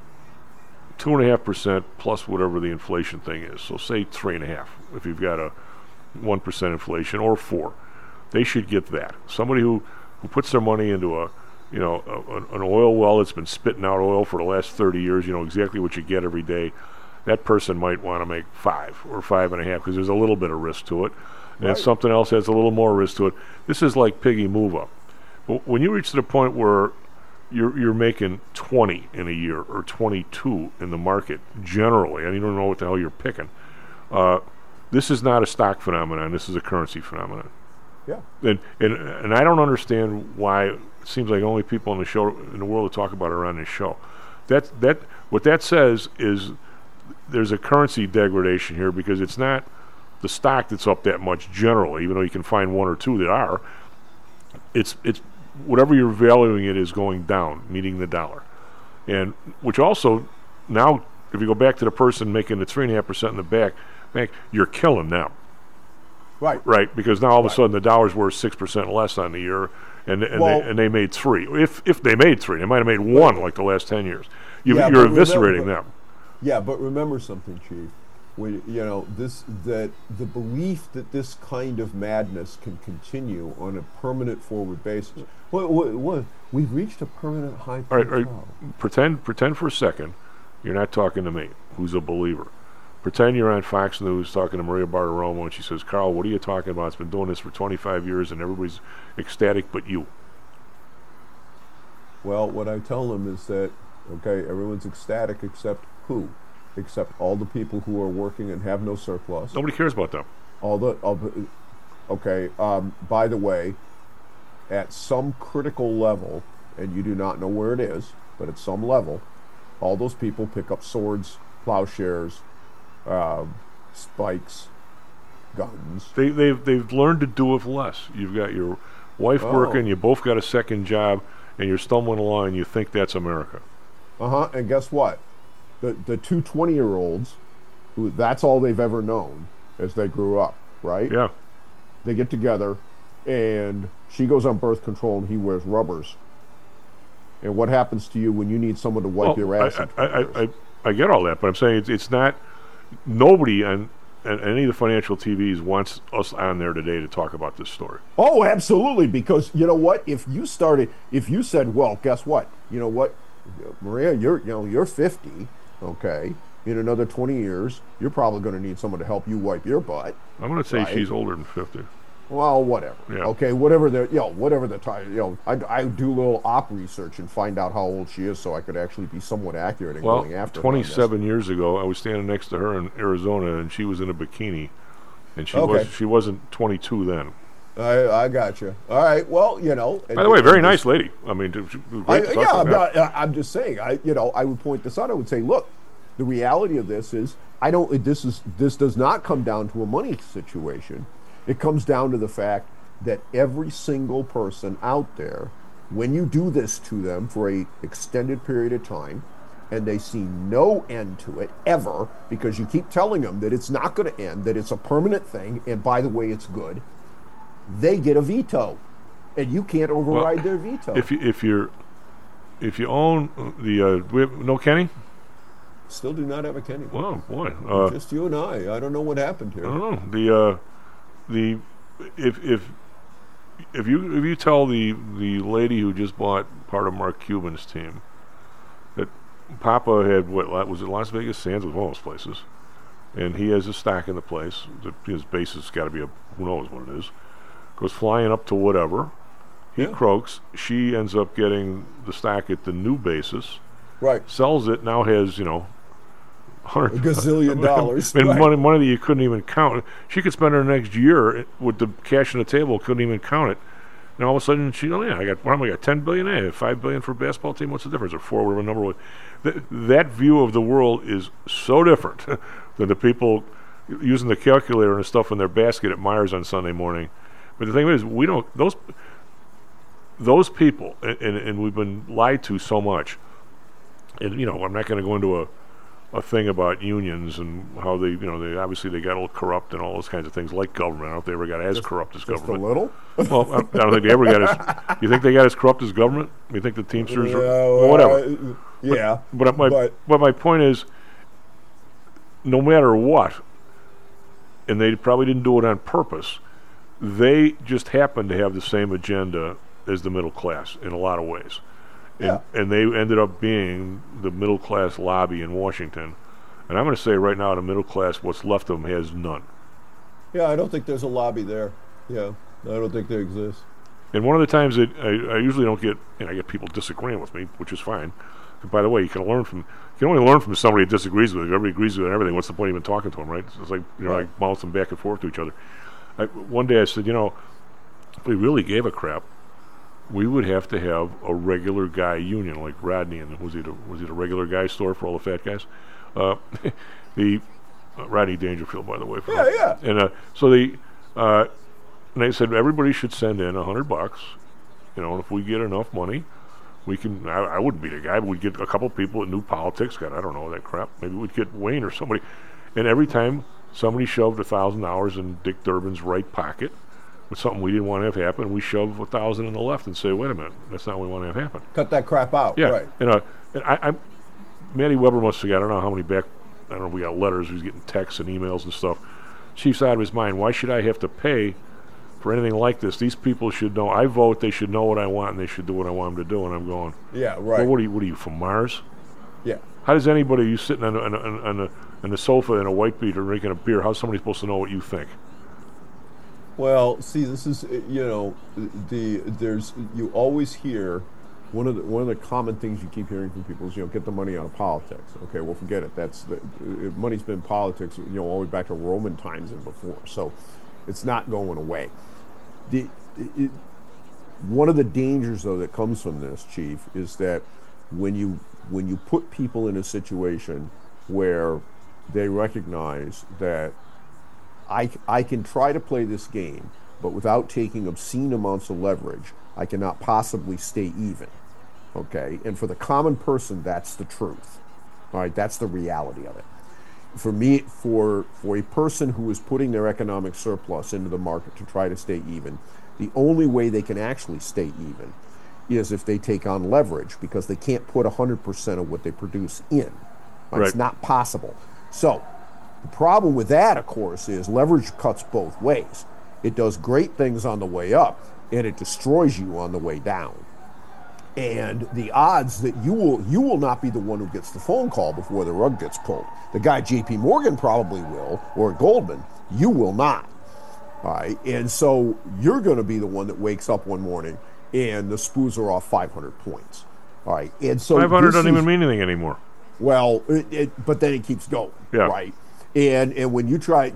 2.5% plus whatever the inflation thing is. So say 3.5 if you've got a 1% inflation, or 4. They should get that. Somebody who puts their money into an oil well that's been spitting out oil for the last 30 years, exactly what you get every day, that person might want to make 5 or 5.5 because there's a little bit of risk to it. And Right. something else has a little more risk to it. This is like piggy move up. But when you reach to the point where you're making 20 in a year or 22 in the market generally, and you don't know what the hell you're picking. This is not a stock phenomenon. This is a currency phenomenon. Yeah. And I don't understand why it seems like only people in the world that talk about it are on this show. What that says is there's a currency degradation here, because it's not the stock that's up that much generally, even though you can find one or two that are. It's whatever you're valuing it is going down, meaning the dollar. And which also, now, if you go back to the person making the 3.5% in the bank, you're killing them. Right. Right, because now all of a sudden the dollar's worth 6% less on the year, and they made 3. If they made 3, they might have made 1 like the last 10 years. You're but eviscerating them. Yeah, but remember something, Chief. When, that the belief that this kind of madness can continue on a permanent forward basis. What? We've reached a permanent high All right, plateau. pretend for a second you're not talking to me, who's a believer. Pretend you're on Fox News talking to Maria Bartiromo, and she says, "Carl, what are you talking about? It's been doing this for 25 years, and everybody's ecstatic but you." Well, what I tell them is that, okay, everyone's ecstatic except who? Except all the people who are working and have no surplus. Nobody cares about them. Okay, by the way, at some critical level, and you do not know where it is, but at some level, all those people pick up swords, plowshares, spikes, guns. They've learned to do with less. You've got your wife working, you both got a second job, and you're stumbling along and you think that's America. And guess what? The two 20-year-olds, who that's all they've ever known as they grew up, right? Yeah. They get together, and she goes on birth control and he wears rubbers. And what happens to you when you need someone to wipe your ass? I get all that, but I'm saying it's not. Nobody on any of the financial TVs wants us on there today to talk about this story. Oh, absolutely, because you know what? If you said, well, guess what? You know what, Maria, you're 50, okay? In another 20 years, you're probably going to need someone to help you wipe your butt. I'm going to say right? she's older than 50. Well, whatever. Yeah. Okay, whatever the time. I do a little op research and find out how old she is, so I could actually be somewhat accurate in going after her. 27 years ago, I was standing next to her in Arizona, and she was in a bikini, and she wasn't 22 then. I got you. All right. Well, By the way, very nice lady. I mean, I'm just saying. I would point this out. I would say, look, the reality of this is, this does not come down to a money situation. It comes down to the fact that every single person out there, when you do this to them for a extended period of time, and they see no end to it ever, because you keep telling them that it's not going to end, that it's a permanent thing, and by the way, it's good, they get a veto, and you can't override their veto. If you own the no Kenny. Still do not have a Kenny. Well, boy, just you and I. I don't know what happened here. I don't know. If you tell the lady who just bought part of Mark Cuban's team that Papa had was it Las Vegas Sands, was one of those places, and he has a stock in the place. His base has got to be who knows what it is. Goes flying up to whatever. He croaks. She ends up getting the stock at the new basis. Right. Sells it. Now has $100 gazillion dollars. And money that you couldn't even count. She could spend her next year with the cash on the table, couldn't even count it. And all of a sudden, I got $10 billion, I have $5 billion for a basketball team. What's the difference? Or 4, whatever number was. That view of the world is so different than the people using the calculator and stuff in their basket at Myers on Sunday morning. But the thing is, we don't those people, and we've been lied to so much. And I'm not going to go into a thing about unions and how they obviously they got a little corrupt and all those kinds of things, like government. I don't know if they ever got as corrupt as government. Just a little? Well, I don't think they ever got as. You think they got as corrupt as government? You think the Teamsters or whatever? Yeah. But my point is, no matter what, and they probably didn't do it on purpose, they just happened to have the same agenda as the middle class in a lot of ways. And they ended up being the middle class lobby in Washington. And I'm going to say right now, the middle class, what's left of them, has none. Yeah, I don't think there's a lobby there. Yeah, I don't think they exist. And one of the times that I usually don't get, I get people disagreeing with me, which is fine. And by the way, you can only learn from somebody that disagrees with you. Everybody agrees with everything. What's the point of even talking to them, right? It's like like bouncing back and forth to each other. One day I said, if we really gave a crap, we would have to have a regular guy union like Rodney, and was it a regular guy store for all the fat guys? The Rodney Dangerfield, by the way. Yeah. And and they said everybody should send in $100. And if we get enough money, we can. I wouldn't be the guy, but we'd get a couple people that knew politics. God, I don't know that crap. Maybe we'd get Wayne or somebody. And every time somebody shoved $1,000 in Dick Durbin's right pocket, with something we didn't want to have happen. We shove 1,000 in the left and say, wait a minute, that's not what we want to have happen. Cut that crap out. Yeah, Right. and Matty Weber must have got, I don't know how many back, I don't know if we got letters, he was getting texts and emails and stuff. Chief's out of his mind. Why should I have to pay for anything like this? These people should know. I vote. They should know what I want, and they should do what I want them to do. And I'm going, Yeah, right. well, what are you from Mars? Yeah. How does anybody, you sitting on the sofa in a white beater drinking a beer, how's somebody supposed to know what you think? Well, see, this is you always hear one of the common things you keep hearing from people is get the money out of politics. Okay, well, forget it. That's money's been politics all the way back to Roman times and before. So it's not going away. One of the dangers though that comes from this, Chief, is that when you put people in a situation where they recognize that I can try to play this game, but without taking obscene amounts of leverage, I cannot possibly stay even. Okay? And for the common person, that's the truth. All right? That's the reality of it. For me, for a person who is putting their economic surplus into the market to try to stay even, the only way they can actually stay even is if they take on leverage, because they can't put 100% of what they produce in. Right? It's not possible. So the problem with that, of course, is leverage cuts both ways. It does great things on the way up, and it destroys you on the way down. And the odds that you will not be the one who gets the phone call before the rug gets pulled. The guy J.P. Morgan probably will, or Goldman. You will not. All right? And so you're going to be the one that wakes up one morning and the spoos are off 500 points. All right? And so 500 doesn't even mean anything anymore. Well, but then it keeps going. Yeah. Right? And when you try,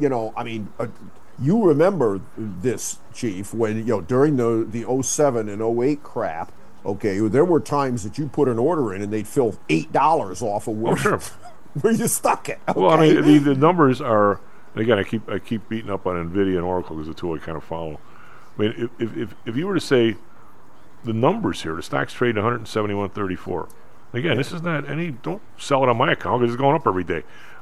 you remember this, Chief, when, during the 07 and 08 crap, okay, there were times that you put an order in and they'd fill $8 off of where you stuck it. Okay? Well, I mean, the numbers are, again, I keep beating up on NVIDIA and Oracle because the two I kind of follow. I mean, if you were to say the numbers here, the stock's trading 171.34. Again, this is not don't sell it on my account because it's going up every day.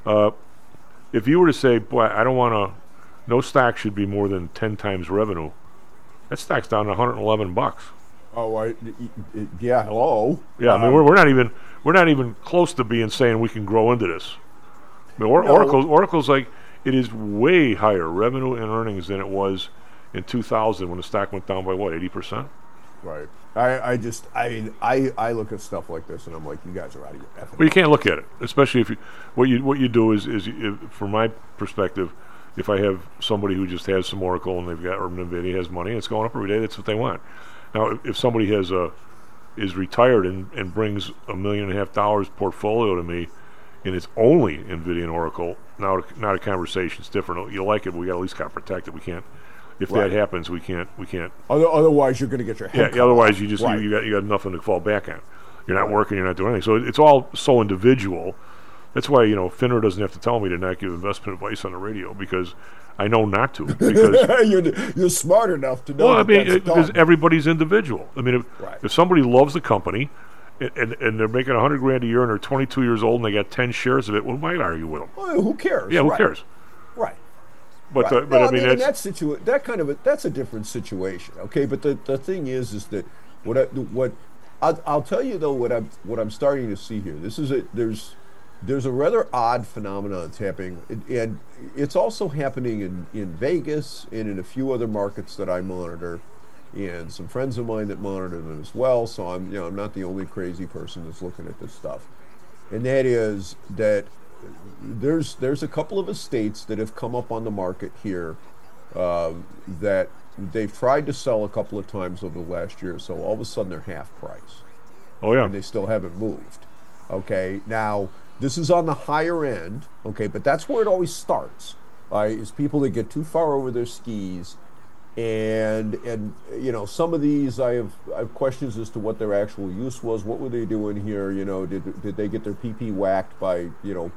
If you were to say, boy, I don't want to, no stock should be more than 10 times revenue, that stock's down to $111. Oh, yeah, hello. Yeah, I mean, we're not even close to saying we can grow into this. I mean, Oracle's like, it is way higher revenue and earnings than it was in 2000 when the stock went down by 80%. Right. I look at stuff like this and I'm like, you guys are out of your effing. Well, you can't look at it, especially if what you do is from my perspective, if I have somebody who just has some Oracle and they've got, or NVIDIA has money and it's going up every day, that's what they want. Now, if somebody is retired and brings $1.5 million portfolio to me, and it's only NVIDIA and Oracle, now not a conversation. It's different. You like it, but we got at least got to protect it. We can't. If that happens, we can't. Otherwise, you're going to get your head. Yeah. Otherwise, you got nothing to fall back on. You're not working. You're not doing anything. So it's all so individual. That's why FINRA doesn't have to tell me to not give investment advice on the radio because I know not to. Because you're smart enough to know. Well, I mean, because everybody's individual. I mean, if somebody loves the company and they're making $100,000 a year and they're 22 years old and they got 10 shares of it, well, might argue with them. Well, who cares? Yeah, who cares? Right. But I mean, that's that's a different situation. Okay, but the thing is that what I'll tell you though what I'm starting to see here. There's a rather odd phenomenon that's happening, and it's also happening in Vegas and in a few other markets that I monitor, and some friends of mine that monitor them as well. So I'm not the only crazy person that's looking at this stuff, and that is that there's a couple of estates that have come up on the market here that they've tried to sell a couple of times over the last year. So all of a sudden they're half price. Oh yeah, and they still haven't moved. Okay, now. This is on the higher end, okay, but that's where it always starts. Is people that get too far over their skis, and some of these I have questions as to what their actual use was. What were they doing here? Did they get their PP whacked by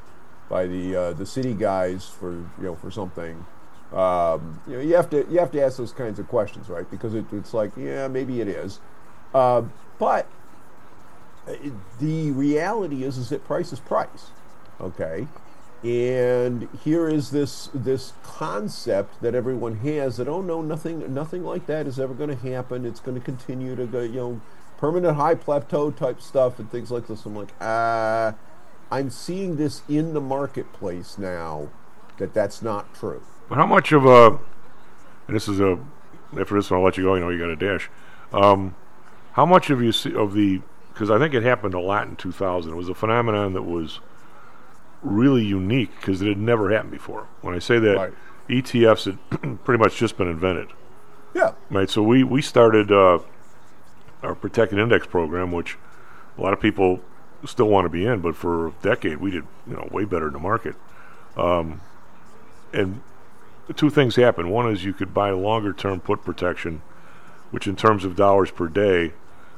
the city guys for something? You have to ask those kinds of questions, right? Because it's like, yeah, maybe it is, but. The reality is that price is price, okay? And here is this concept that everyone has that, oh no, nothing like that is ever going to happen. It's going to continue to go, permanent high plateau type stuff and things like this. I'm like, I'm seeing this in the marketplace now that's not true. But how much of a, and this is after this one I'll let you go, you got a dash. How much of you see of the, because I think it happened a lot in 2000. It was a phenomenon that was really unique because it had never happened before. When I say that, Right. ETFs had pretty much just been invented. Yeah. Right, so we started our protected index program, which a lot of people still want to be in, but for a decade we did way better in the market. And two things happened. One is you could buy longer term put protection, which in terms of dollars per day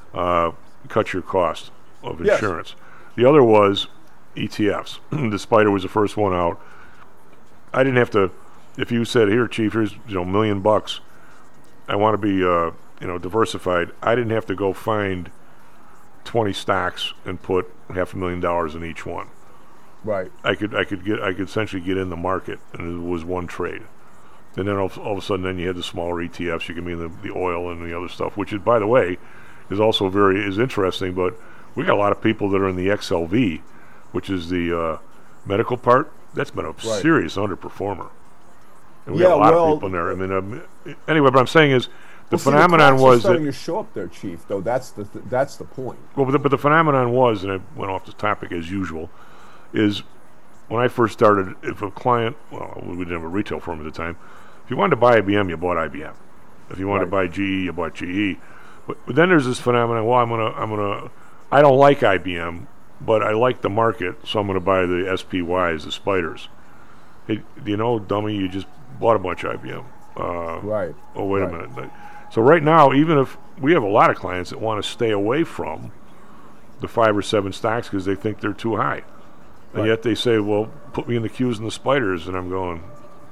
cut your cost of insurance. Yes. The other was ETFs. The Spider was the first one out. I didn't have to, if you said, here Chief, here's $1 million, I want to be diversified, I didn't have to go find 20 stocks and put $500,000 in each one. Right. I could essentially get in the market, and it was one trade. And then all of a sudden, then you had the smaller ETFs. You can be in the oil and the other stuff, which is, by the way, is also is interesting. But we got a lot of people that are in the XLV, which is the medical part. That's been a serious underperformer. And we got a lot of people in there. I mean, anyway, what I'm saying is the phenomenon was starting to show up there, Chief. Though that's the point. Well, but the phenomenon was, and I went off the topic as usual, is when I first started, if a client, we didn't have a retail firm at the time, if you wanted to buy IBM, you bought IBM. If you wanted to buy GE, you bought GE. But then there's this phenomenon. Well, I don't like IBM, but I like the market, so I'm gonna buy the SPYs, the Spiders. Hey, dummy, you just bought a bunch of IBM. Right. Oh, wait a minute. So right now, even if we have a lot of clients that want to stay away from the 5 or 7 stocks because they think they're too high. And yet they say, well, put me in the Qs and the Spiders, and I'm going,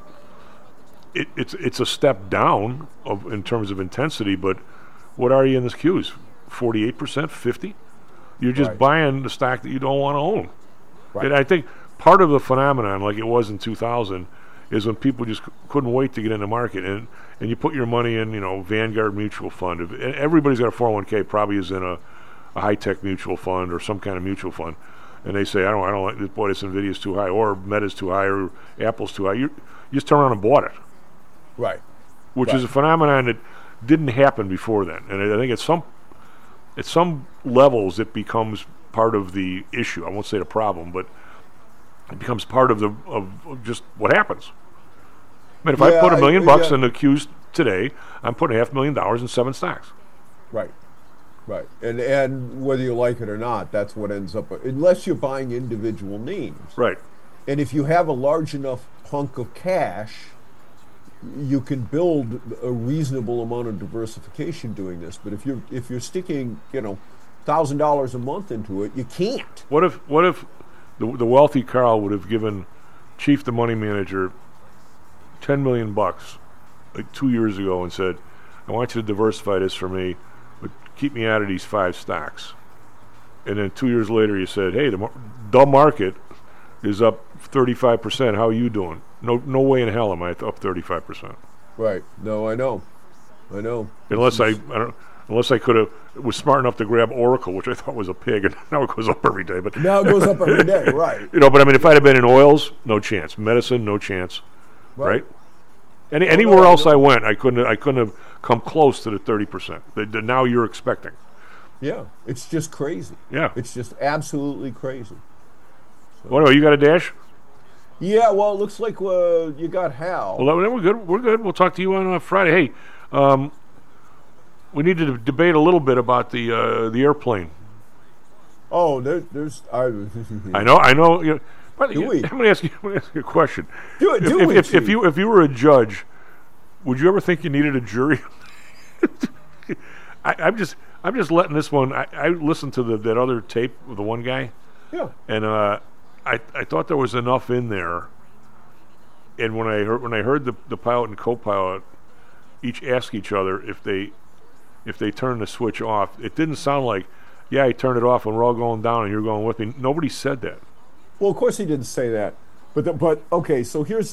it's a step down in terms of intensity, but what are you in the Qs? 48%, 50%? You're just buying the stock that you don't want to own. Right. And I think part of the phenomenon, like it was in 2000, is when people just couldn't wait to get in the market, and you put your money in, Vanguard Mutual Fund. Everybody's got a 401k, probably is in a high-tech mutual fund or some kind of mutual fund. And they say, I don't like this. Boy, this Nvidia's too high, or Meta's too high, or Apple's too high. You just turn around and bought it, right? Which is a phenomenon that didn't happen before then. And I think at some levels it becomes part of the issue. I won't say the problem, but it becomes part of just what happens. I mean, if I put $1 million in the Qs today, I'm putting $500,000 in 7 stocks. Right. Right, and whether you like it or not, that's what ends up, unless you're buying individual names. Right. And if you have a large enough hunk of cash, you can build a reasonable amount of diversification doing this. But if you're sticking, $1,000 a month into it, you can't. What if the wealthy Carl would have given Chief, the money manager, $10 million like 2 years ago and said, I want you to diversify this for me, but keep me out of these 5 stocks. And then 2 years later you said, hey, the market is up 35%. How are you doing? No way in hell am I up 35%. Right. No, I know. Unless I was smart enough to grab Oracle, which I thought was a pig, and now it goes up every day. But now it goes up every day, right? But I mean, if I'd have been in oils, no chance. Medicine, no chance. Right? Anywhere else I went, I couldn't have come close to the 30% that now you're expecting. Yeah, it's just crazy. Yeah, it's just absolutely crazy. So. Well, you got a dash? Yeah, well, it looks like you got Hal. Well, then we're good. We're good. We'll talk to you on Friday. Hey, we need to debate a little bit about the airplane. Oh, there's. I know. I'm going to ask you a question. If you were a judge, would you ever think you needed a jury? I'm just letting this one. I listened to that other tape with the one guy. Yeah. And I thought there was enough in there. And when I heard the pilot and co-pilot each ask each other if they turn the switch off, it didn't sound like, yeah, I turned it off and we're all going down and you're going with me. Nobody said that. Well, of course he didn't say that. But okay, so here's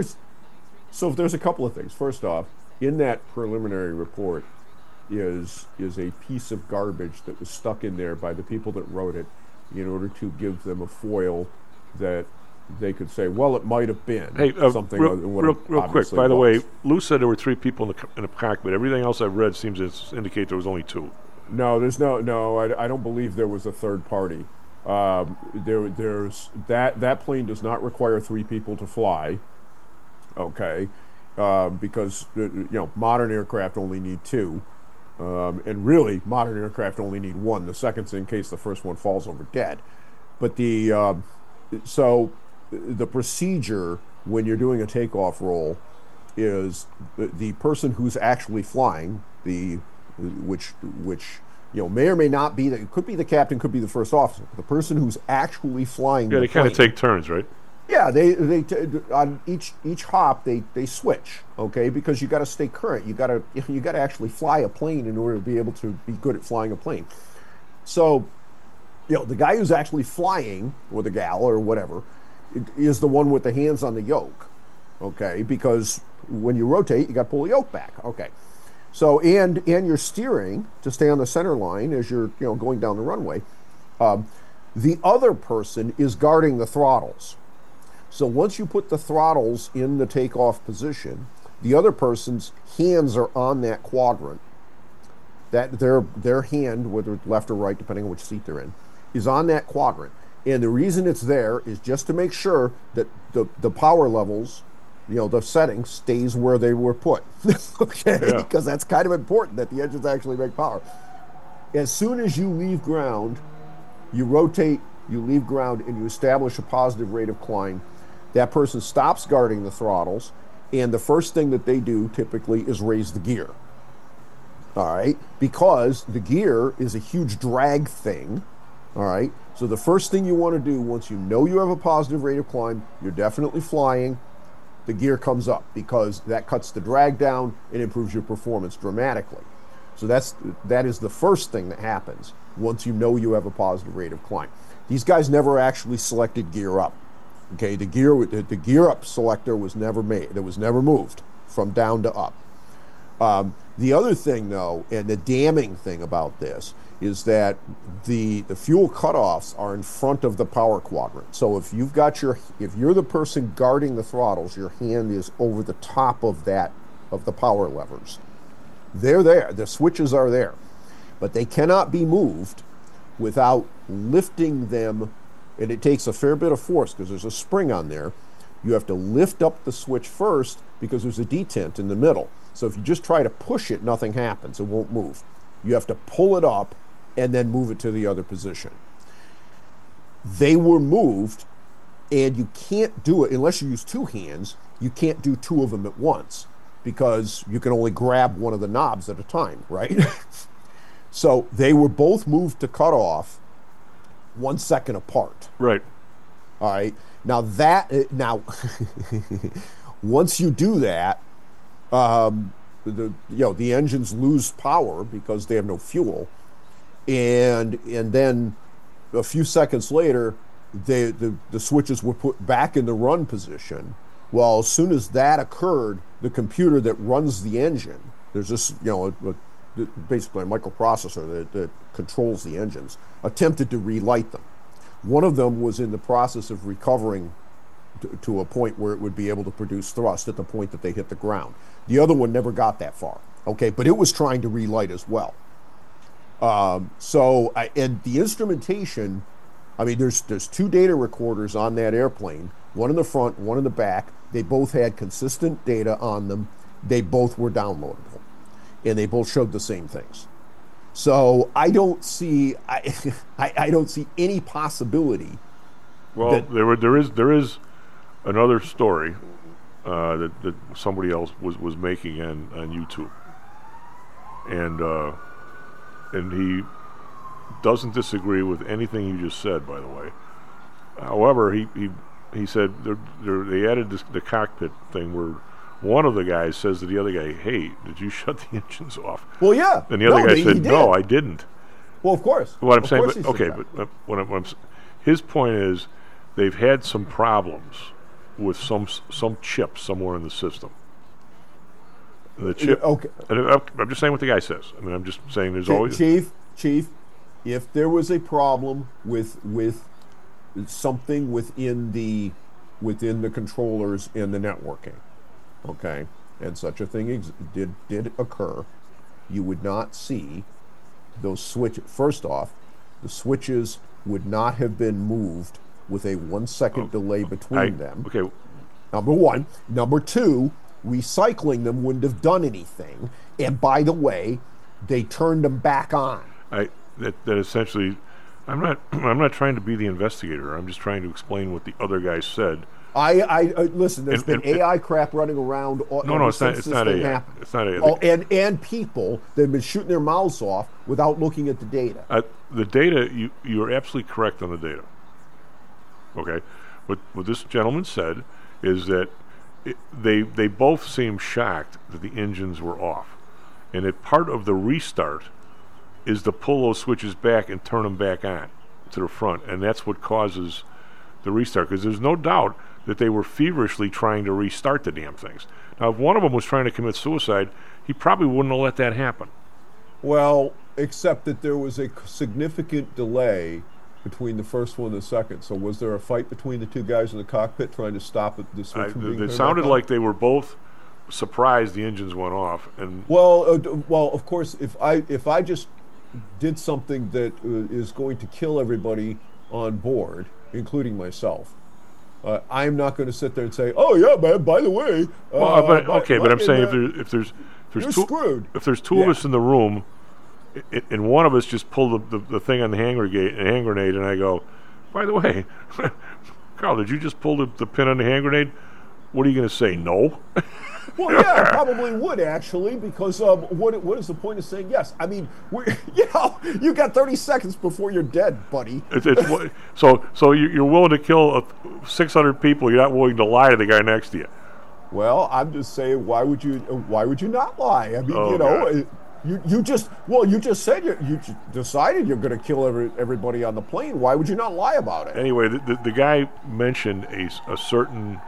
so there's a couple of things. First off, in that preliminary report is a piece of garbage that was stuck in there by the people that wrote it in order to give them a foil that they could say, well, it might have been something other than what real it quick. obviously By the way, was. Lou said there were 3 people in the cockpit. Everything else I've read seems to indicate there was only 2. No, there's no. I don't believe there was a third party. There's that plane does not require 3 people to fly. Okay, because modern aircraft only need 2, and really modern aircraft only need 1. The second's in case the first one falls over dead. But so the procedure when you're doing a takeoff roll is the person who's actually flying which may or may not be it could be the captain, could be the first officer. The person who's actually flying. Yeah, they kind of take turns, right? Yeah, on each hop they switch, okay, because you got to stay current. You got to actually fly a plane in order to be able to be good at flying a plane. So, the guy who's actually flying, or the gal or whatever, is the one with the hands on the yoke, okay, because when you rotate, you got to pull the yoke back, okay. So and you're steering to stay on the center line as you're going down the runway. The other person is guarding the throttles. So once you put the throttles in the takeoff position, the other person's hands are on that quadrant. That their hand, whether left or right, depending on which seat they're in, is on that quadrant. And the reason it's there is just to make sure that the power levels, the setting stays where they were put. Okay, yeah. Because that's kind of important that the engines actually make power. As soon as you leave ground, you rotate, you leave ground, and you establish a positive rate of climb. That person stops guarding the throttles, and the first thing that they do typically is raise the gear. All right, because the gear is a huge drag thing. All right, so the first thing you want to do once you know you have a positive rate of climb, you're definitely flying, the gear comes up because that cuts the drag down and improves your performance dramatically. So that is the first thing that happens once you know you have a positive rate of climb. These guys never actually selected gear up. Okay, the gear up selector was never made. It was never moved from down to up. The other thing, though, and the damning thing about this, is that the fuel cutoffs are in front of the power quadrant. So if you're the person guarding the throttles, your hand is over the top of the power levers. They're there. The switches are there, but they cannot be moved without lifting them, and it takes a fair bit of force because there's a spring on there. You have to lift up the switch first because there's a detent in the middle. So if you just try to push it, nothing happens. It won't move. You have to pull it up and then move it to the other position. They were moved, and you can't do it unless you use 2 hands. You can't do 2 of them at once because you can only grab one of the knobs at a time, right? So they were both moved to cut off 1 second apart. Right. All right. Now once you do that, the engines lose power because they have no fuel, and then a few seconds later, the switches were put back in the run position. Well, as soon as that occurred, the computer that runs the engine, there's this basically a microprocessor that controls the engines, attempted to relight them. One of them was in the process of recovering to a point where it would be able to produce thrust at the point that they hit the ground. The other one never got that far, okay, but it was trying to relight as well. And the instrumentation, I mean, there's 2 data recorders on that airplane, one in the front, one in the back. They both had consistent data on them. They both were downloadable, and they both showed the same things. So I don't see I don't see any possibility. Well, there is another story that somebody else was making on YouTube, and he doesn't disagree with anything you just said, by the way. However, he said they added the cockpit thing where one of the guys says to the other guy, "Hey, did you shut the engines off?" Well, yeah. And the other guy said, "No, I didn't." Well, of course. What I'm saying, but his point is, they've had some problems with some chip somewhere in the system. The chip. Okay. And I'm just saying what the guy says. I mean, I'm just saying there's always Chief. If there was a problem with something within the controllers and the networking, okay, and such a thing did occur, you would not see those switches. First off, the switches would not have been moved with a 1 second delay between them. Okay. Number one. Number two, recycling them wouldn't have done anything. And by the way, they turned them back on. That essentially, I'm not trying to be the investigator. I'm just trying to explain what the other guy said. I listen. There's been AI crap running around. No, it's not AI. It's not AI. Oh, and people that have been shooting their mouths off without looking at the data. The data, you are absolutely correct on the data. Okay, what this gentleman said is that they both seemed shocked that the engines were off, and that part of the restart is to pull those switches back and turn them back on to the front, and that's what causes the restart. Because there's no doubt that they were feverishly trying to restart the damn things. Now, if one of them was trying to commit suicide, he probably wouldn't have let that happen. Well, except that there was a significant delay between the first one and the second. So was there a fight between the two guys in the cockpit trying to stop the switch from being turned sounded back on? like they were both surprised the engines went off. And well, of course, if I just did something that is going to kill everybody on board, including myself, I'm not going to sit there and say, "Oh yeah, man. By the way." But I'm saying if there's screwed. If there's two of us in the room, and one of us just pulled the thing on the hand grenade, and I go, "By the way, Carl, did you just pull the pin on the hand grenade?" What are you going to say? No. Well, yeah, I probably would actually, because what is the point of saying yes? I mean, you got 30 seconds before you're dead, buddy. So you're willing to kill 600 people. You're not willing to lie to the guy next to you. Well, I'm just saying, why would you not lie? I mean, God. you just said you decided you're going to kill everybody on the plane. Why would you not lie about it? Anyway, the guy mentioned a certain.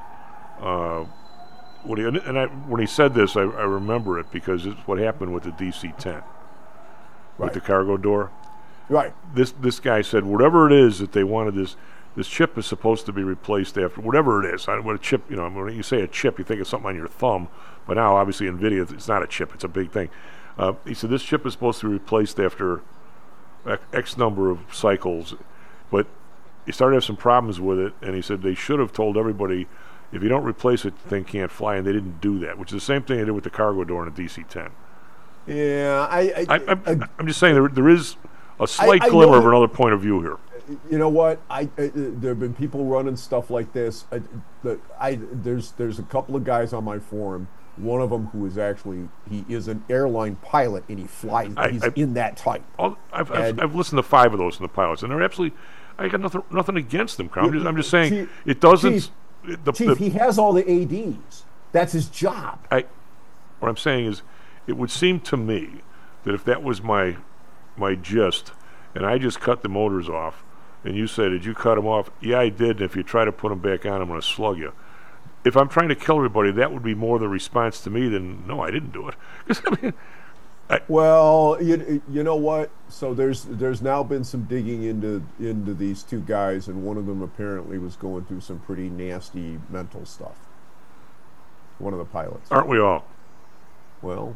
When he said this, I remember it because it's what happened with the DC-10, with the cargo door. Right. This guy said whatever it is that they wanted, this chip is supposed to be replaced after whatever it is. What a chip, when you say a chip, you think of something on your thumb, but now obviously NVIDIA, it's not a chip; it's a big thing. He said this chip is supposed to be replaced after X number of cycles, but he started to have some problems with it, and he said they should have told everybody, if you don't replace it, the thing can't fly, and they didn't do that, which is the same thing they did with the cargo door in the DC-10. Yeah, I'm just saying there is a slight glimmer of another point of view here. You know what? There have been people running stuff like this. There's a couple of guys on my forum. One of them who is he is an airline pilot, and he flies. He's in that type. I've listened to 5 of those in the pilots, and they're absolutely. I got nothing against them. I'm just saying it doesn't. Chief, he has all the ADs. That's his job. What I'm saying is, it would seem to me that if that was my gist, and I just cut the motors off, and you say, "Did you cut them off?" Yeah, I did. And if you try to put them back on, I'm going to slug you. If I'm trying to kill everybody, that would be more the response to me than, "No, I didn't do it." Well, you know what? So there's now been some digging into these two guys, and one of them apparently was going through some pretty nasty mental stuff. One of the pilots. Aren't we all? Well,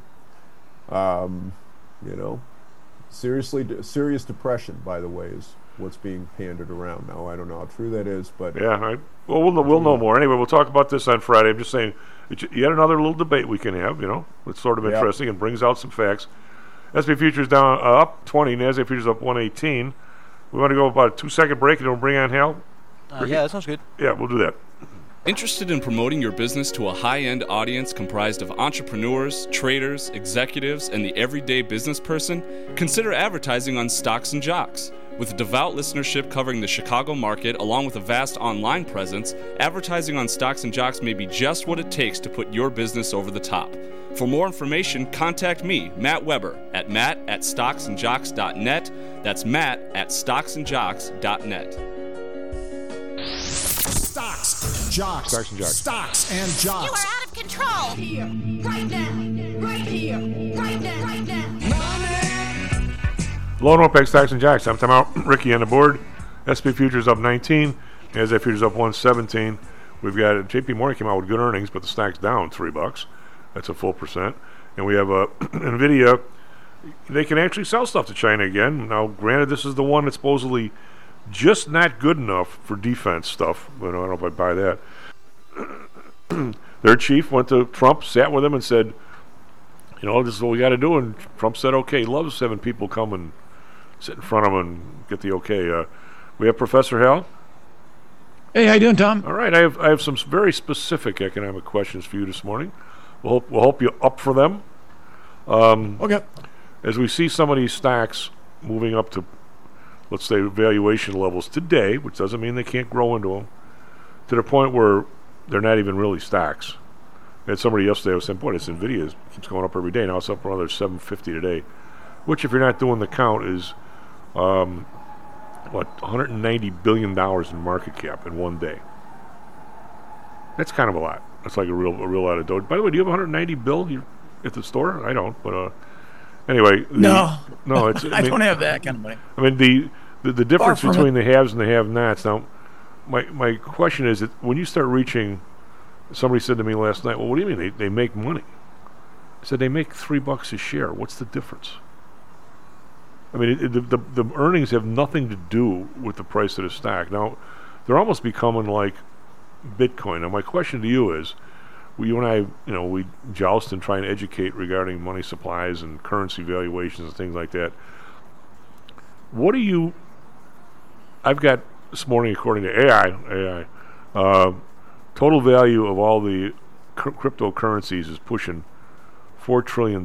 serious depression, by the way, is what's being pandered around now. I don't know how true that is, but yeah. We'll know more. Anyway, we'll talk about this on Friday. I'm just saying, yet another little debate we can have. It's sort of interesting and brings out some facts. S&P futures down up 20. NASDAQ futures up 118. We want to go about a 2-second break, and then we'll bring on Hal. Yeah, that sounds good. Yeah, we'll do that. Interested in promoting your business to a high-end audience comprised of entrepreneurs, traders, executives, and the everyday business person? Consider advertising on Stocks and Jocks. With a devout listenership covering the Chicago market, along with a vast online presence, advertising on Stocks and Jocks may be just what it takes to put your business over the top. For more information, contact me, Matt Weber, at matt@stocksandjocks.net. That's Matt@stocksandjocks.net. Stocks Jocks. Stocks and Jocks. Stocks and Jocks. You are out of control. Here, right now, right here, right now, right now. Low and OPEC Stocks and Jocks. I'm talking about Ricky on the board. SP futures up 19. NASDAQ futures up 117. We've got JP Morgan came out with good earnings, but the stock's down $3. That's a full percent. And we have NVIDIA. They can actually sell stuff to China again. Now, granted, this is the one that's supposedly just not good enough for defense stuff. But I don't know if I buy that. Their chief went to Trump, sat with him, and said, you know, this is what we got to do. And Trump said, okay. He loves having people come and sit in front of him and get the okay. We have Professor Hal. Hey, how you doing, Tom? All right. I have some very specific economic questions for you this morning. We'll hope you up for them. Okay. As we see some of these stocks moving up to, let's say, valuation levels today, which doesn't mean they can't grow into them, to the point where they're not even really stocks. I had somebody yesterday was saying, boy, this NVIDIA keeps going up every day. Now it's up another 750 today, which, if you're not doing the count, is, $190 billion in market cap in one day. That's kind of a lot. That's like a real lot of dough. By the way, do you have 190 bill at the store? I don't, but anyway. No, it's. I don't have that kind of money. I mean, the difference between the haves and the have-nots. Now, my question is that when you start reaching, somebody said to me last night, well, what do you mean they make money? I said, they make $3 a share. What's the difference? I mean, the earnings have nothing to do with the price of the stock. Now, they're almost becoming like Bitcoin. Now, my question to you is, you and I, we joust and try and educate regarding money supplies and currency valuations and things like that. What do you... I've got this morning, according to AI, total value of all the cryptocurrencies is pushing $4 trillion.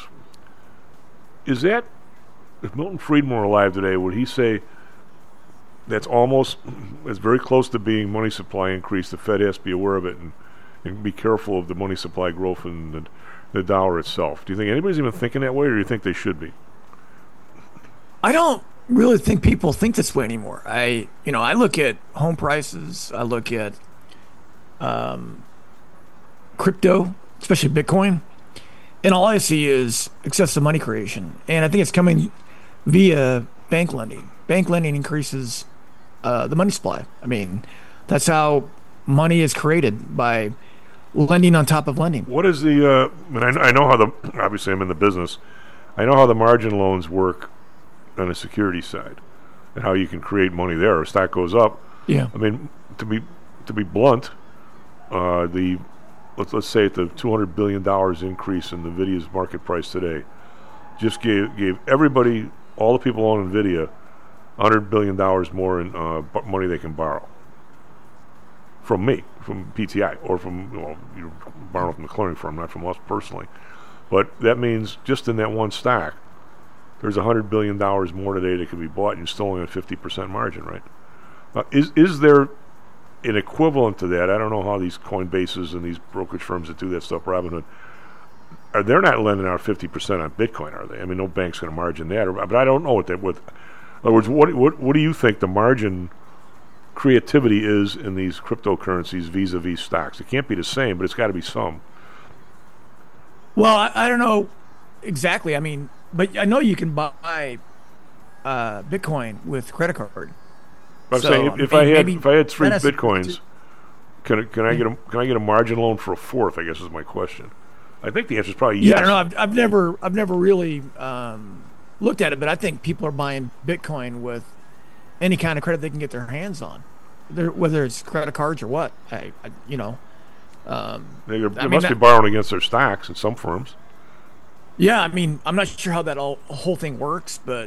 Is that... If Milton Friedman were alive today, would he say that's very close to being money supply increase? The Fed has to be aware of it and be careful of the money supply growth in the dollar itself. Do you think anybody's even thinking that way, or do you think they should be? I don't really think people think this way anymore. I look at home prices. I look at crypto, especially Bitcoin, and all I see is excessive money creation. And I think it's coming via bank lending. Bank lending increases the money supply. I mean, that's how money is created, by lending on top of lending. What is the? I know how obviously I'm in the business. I know how the margin loans work on the security side, and how you can create money there. If stock goes up, yeah. I mean, to be blunt, let's say at the $200 billion increase in NVIDIA's market price today, just gave everybody, all the people on NVIDIA, $100 billion more in money they can borrow. From me, from PTI, or from, you're borrowing from the clearing firm, not from us personally. But that means just in that one stock, there's $100 billion more today that could be bought, and you're still only at 50% margin, right? Is there an equivalent to that? I don't know how these Coinbases and these brokerage firms that do that stuff, Robinhood, they're not lending out 50% on Bitcoin, are they? I mean, no bank's going to margin that. But I don't know what that with. In other words, what do you think the margin creativity is in these cryptocurrencies vis-a-vis stocks? It can't be the same, but it's got to be some. Well, I don't know exactly. I mean, but I know you can buy Bitcoin with credit card. But I'm saying if I had 3 Bitcoins, can I get a margin loan for a fourth? I guess is my question. I think the answer is probably yes. Yeah, I don't know. I've never really looked at it, but I think people are buying Bitcoin with any kind of credit they can get their hands on, whether it's credit cards or what. They must be borrowing against their stocks in some firms. Yeah, I mean, I'm not sure how that whole thing works, but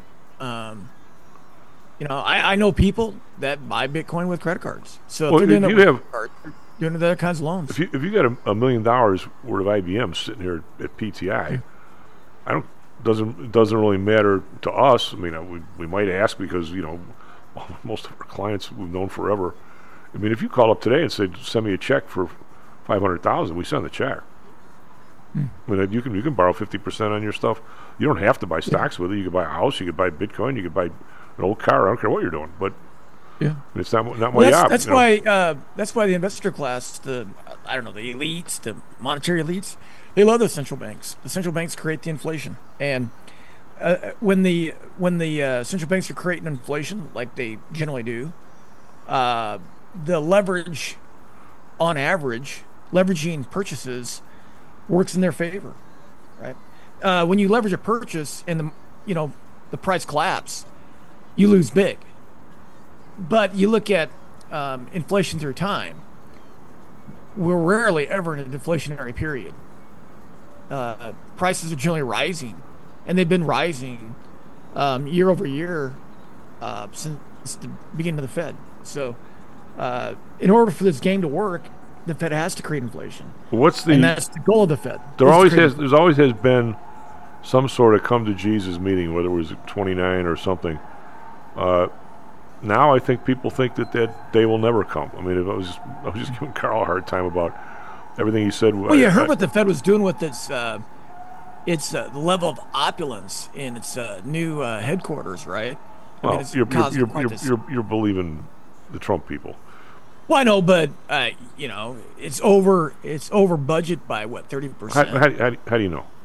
I know people that buy Bitcoin with credit cards. So if they're doing other kinds of loans. If you got $1 million worth of IBM sitting here at PTI, doesn't really matter to us. I mean, we might ask because most of our clients we've known forever. I mean, if you call up today and say, send me a check for $500,000, we send the check. I mean, you can borrow 50% on your stuff. You don't have to buy stocks with it. You could buy a house. You could buy Bitcoin. You could buy an old car. I don't care what you're doing. But And it's not my Well, job. that's why the investor class, the elites, the monetary elites, they love the central banks. The central banks create the inflation, and when the central banks are creating inflation like they generally do, the leverage, on average, leveraging purchases works in their favor, right? When you leverage a purchase and the price collapse, you lose big. But you look at inflation through time, we're rarely ever in a deflationary period. Prices are generally rising, and they've been rising year over year since the beginning of the Fed. So in order for this game to work, the Fed has to create inflation. And that's the goal of the Fed. There's always has been some sort of come to Jesus meeting, whether it was 29 or something. Now I think people think that day will never come. I mean, I was just giving Carl a hard time about everything he said. Well, you heard what the Fed was doing with its the level of opulence in its new headquarters, right? Well, you're believing the Trump people. Well, I know, but it's over budget by what, 30%. How do you know?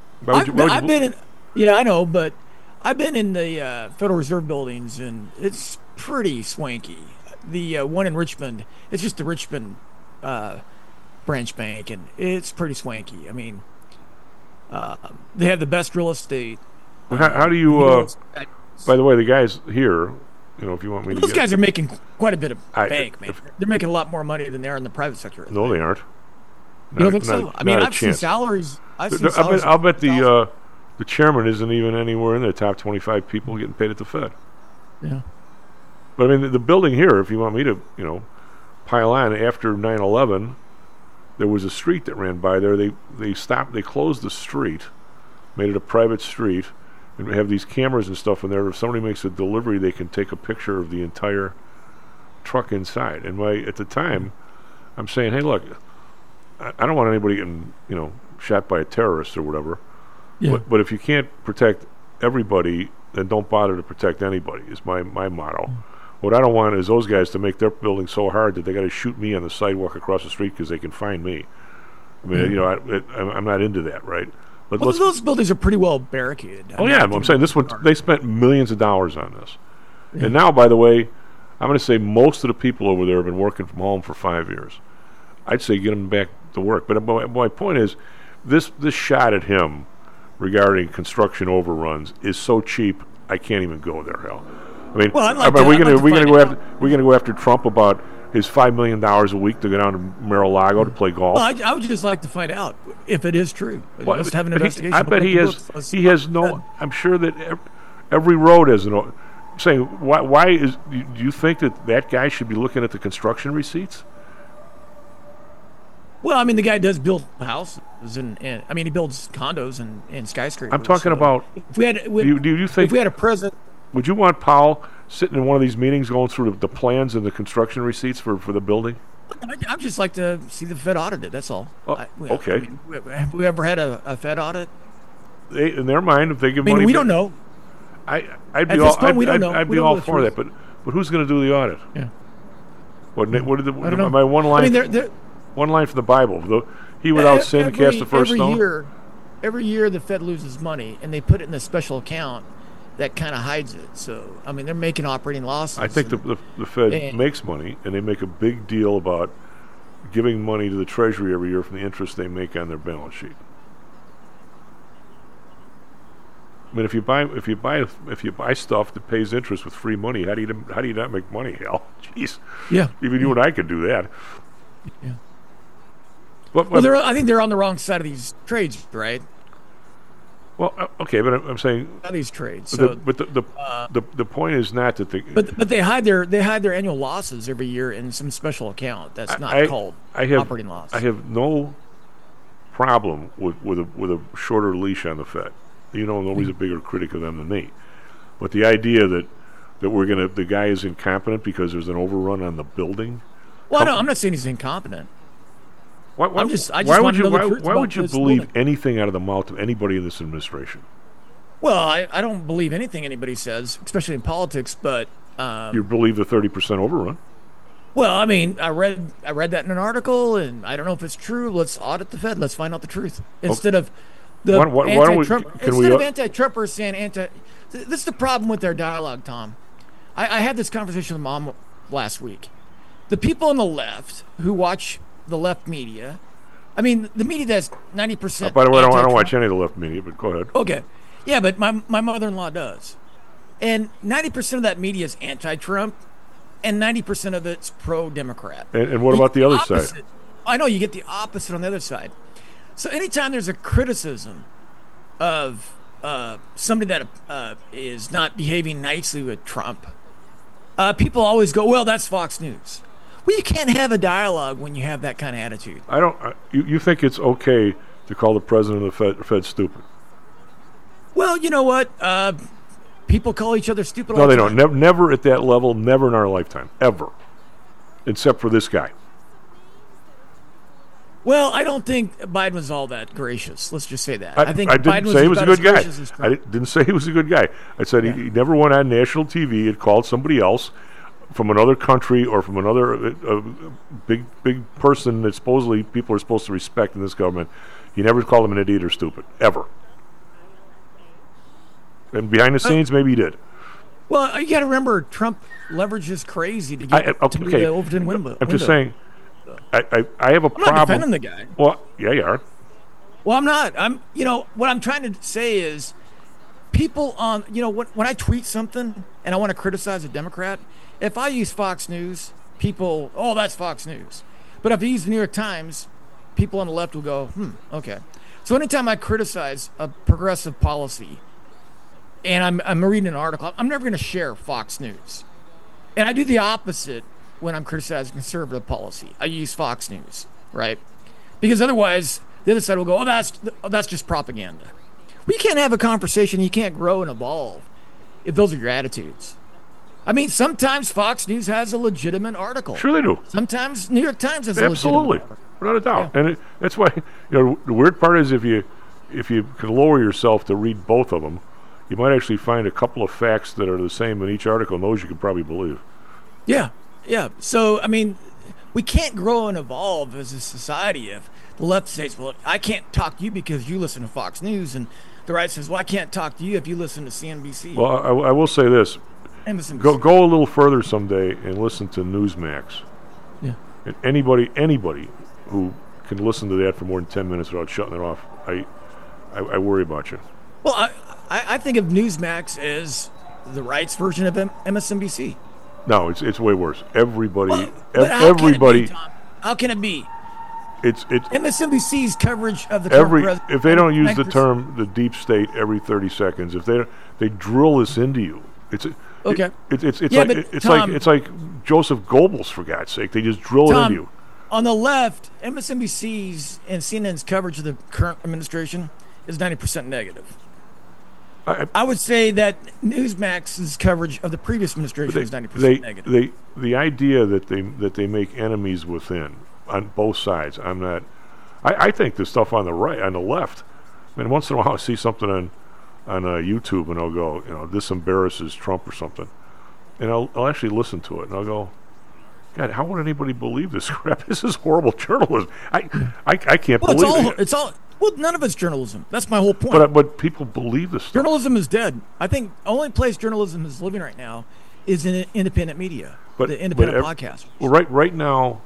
I know, but I've been in the Federal Reserve buildings, and it's pretty swanky. The one in Richmond, it's just the Richmond branch bank, and it's pretty swanky. I mean, they have the best real estate. How do you? By the way, the guys here, if you want me to, those guys are making quite a bit of bank, man. They're making a lot more money than they are in the private sector. No, they aren't. You don't think so? I mean, I've seen salaries. I'll bet the chairman isn't even anywhere in the top 25 people getting paid at the Fed. Yeah. But I mean, the building here, if you want me to, pile on, after 9/11, there was a street that ran by there. They closed the street, made it a private street, and we have these cameras and stuff in there. If somebody makes a delivery, they can take a picture of the entire truck inside. And at the time, I'm saying, hey, look, I don't want anybody getting, shot by a terrorist or whatever. Yeah. But if you can't protect everybody, then don't bother to protect anybody, is my motto. What I don't want is those guys to make their building so hard that they got to shoot me on the sidewalk across the street because they can find me. I mean, I'm not into that, right? But those buildings are pretty well barricaded. I'm saying this one, they spent millions of dollars on this. Yeah. And now, by the way, I'm going to say most of the people over there have been working from home for 5 years. I'd say get them back to work. But my point is, this shot at him regarding construction overruns is so cheap, I can't even go there, Hal. I mean, are we going to go after Trump about his $5 million a week to go down to Mar-a-Lago to play golf? Well, I would just like to find out if it is true. Let's have an investigation. I bet he has no. I'm sure that every road has no. Saying why is? Do you think that guy should be looking at the construction receipts? Well, I mean, the guy does build houses, and he builds condos and skyscrapers. I'm talking about. Do you think if we had a president? Would you want Powell sitting in one of these meetings going through the plans and the construction receipts for the building? I'd just like to see the Fed audited. That's all. Okay. Have we ever had a Fed audit? In their mind, if they give money, we don't know. I'd be all for that. But who's going to do the audit? Yeah. What did I don't know. My one line? I mean, one line from the Bible. He without sin cast the first stone. Every year the Fed loses money, and they put it in a special account that kind of hides it. So, I mean, they're making operating losses. I think the Fed makes money, and they make a big deal about giving money to the Treasury every year from the interest they make on their balance sheet. I mean, if you buy stuff that pays interest with free money, how do you not make money, Hal? Jeez. Yeah. Even you and I could do that. Yeah. I think they're on the wrong side of these trades, right? Well, okay, but I'm saying these trades. So, the point is not that but they hide their annual losses every year in some special account that's not called operating loss. I have no problem with a shorter leash on the Fed. Nobody's a bigger critic of them than me. But the idea that the guy is incompetent because there's an overrun on the building. Well, no, I'm not saying he's incompetent. Why would you believe anything out of the mouth of anybody in this administration? Well, I don't believe anything anybody says, especially in politics. But You believe the 30% overrun? Well, I mean, I read that in an article, and I don't know if it's true. Let's audit the Fed. Let's find out the truth instead of the anti-Trumpers saying anti. This is the problem with their dialogue, Tom. I had this conversation with Mom last week. The people on the left who watch the left media, I mean, the media that's 90%. By the way, I don't watch any of the left media, but go ahead. Okay, yeah, but my mother-in-law does, and 90% of that media is anti-Trump. And 90% of it's pro-Democrat. And what about the other side? I know, you get the opposite on the other side. So anytime there's a criticism of somebody that is not behaving nicely with Trump, people always go, well, that's Fox News. Well, you can't have a dialogue when you have that kind of attitude. You think it's okay to call the president of the Fed stupid? Well, you know what? People call each other stupid. No, they don't. Never at that level. Never in our lifetime, ever, except for this guy. Well, I don't think Biden was all that gracious. Let's just say that. I didn't say he was a good guy. I didn't say he was a good guy. I said he never went on national TV and called somebody else from another country or from another big person that supposedly people are supposed to respect in this government. He never called him an idiot or stupid, ever. And behind the scenes, maybe he did. Well, you got to remember, Trump leverages crazy to get to the Overton window. I'm just saying, I have a problem. I'm not defending the guy. Well, yeah, you are. Well, I'm not. What I'm trying to say is, people on, when I tweet something and I want to criticize a Democrat, if I use Fox News, people, oh, that's Fox News. But if I use the New York Times, people on the left will go, okay. So anytime I criticize a progressive policy, and I'm reading an article, I'm never going to share Fox News. And I do the opposite when I'm criticizing conservative policy. I use Fox News, right? Because otherwise, the other side will go, oh, that's just propaganda. Well, you can't have a conversation. You can't grow and evolve if those are your attitudes. I mean, sometimes Fox News has a legitimate article. Sure they do. Sometimes New York Times has a legitimate article. Without a doubt. Yeah. And that's why, the weird part is if you can lower yourself to read both of them, you might actually find a couple of facts that are the same in each article, and those you can probably believe. Yeah. So, I mean, we can't grow and evolve as a society if the left says, well, I can't talk to you because you listen to Fox News, and the right says, well, I can't talk to you if you listen to CNBC. Well, I will say this. MSNBC. Go a little further someday and listen to Newsmax. Yeah. And anybody who can listen to that for more than 10 minutes without shutting it off, I worry about you. Well, I think of Newsmax as the right's version of MSNBC. No, it's way worse. Everybody. How can it be? It's MSNBC's coverage of the current president. If they don't use the term the deep state every 30 seconds, if they drill this into you, it's like Joseph Goebbels, for God's sake. They just drill it into you. On the left, MSNBC's and CNN's coverage of the current administration is 90% negative. I would say that Newsmax's coverage of the previous administration is 90% negative. The idea that they make enemies within on both sides. I think the stuff on the right, on the left. I mean, once in a while I see something on YouTube and I'll go, this embarrasses Trump or something, and I'll actually listen to it and I'll go, God, how would anybody believe this crap? This is horrible journalism. I can't believe it. Well, none of it's journalism. That's my whole point. But people believe this stuff. Journalism is dead. I think the only place journalism is living right now is in independent media, the independent podcast. Well, right now,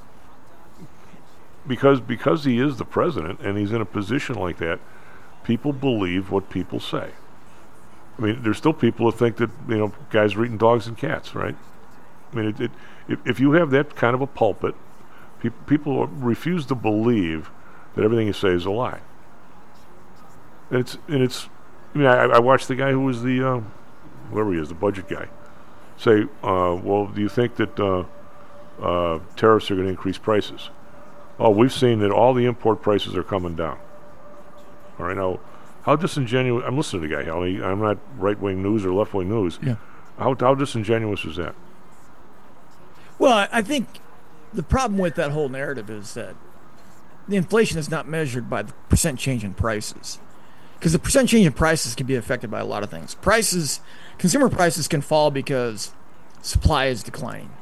because he is the president and he's in a position like that, people believe what people say. I mean, there's still people who think that guys are eating dogs and cats, right? I mean, if you have that kind of a pulpit, people refuse to believe that everything you say is a lie. And it's. I mean, I watched the guy who was the whoever he is, the budget guy, say, well, do you think that tariffs are going to increase prices? Oh, we've seen that all the import prices are coming down. All right, now, how disingenuous? I'm listening to the guy. I'm not right-wing news or left-wing news. Yeah. How disingenuous is that? Well, I think the problem with that whole narrative is that the inflation is not measured by the percent change in prices, because the percent change in prices can be affected by a lot of things. Consumer prices can fall because supply is declining.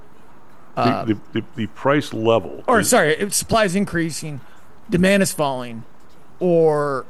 The price level. Or sorry, if supply is increasing, demand is falling, or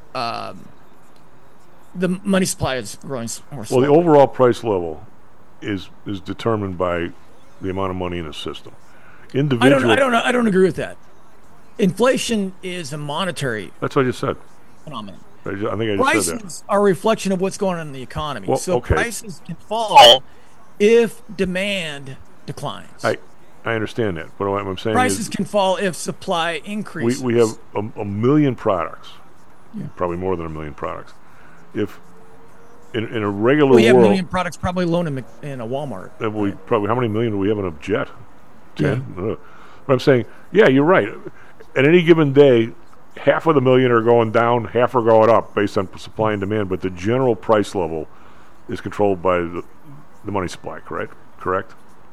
the money supply is growing more slowly. Well, the overall price level is determined by the amount of money in the system. Individual. I don't agree with that. Inflation is a monetary. That's what I just said. Phenomenon. I think I just Prices said that. are a reflection of what's going on in the economy. Well, so okay. prices can fall if demand declines. I understand that, but what I'm saying prices is can fall if supply increases. we have a million products, probably more than a million products. If in a regular we have world, a million products probably alone in a Walmart. We probably how many million do we have in a jet? 10. Yeah. But I'm saying, yeah, you're right. At any given day, half of the million are going down, half are going up based on supply and demand. But the general price level is controlled by the money supply. Correct.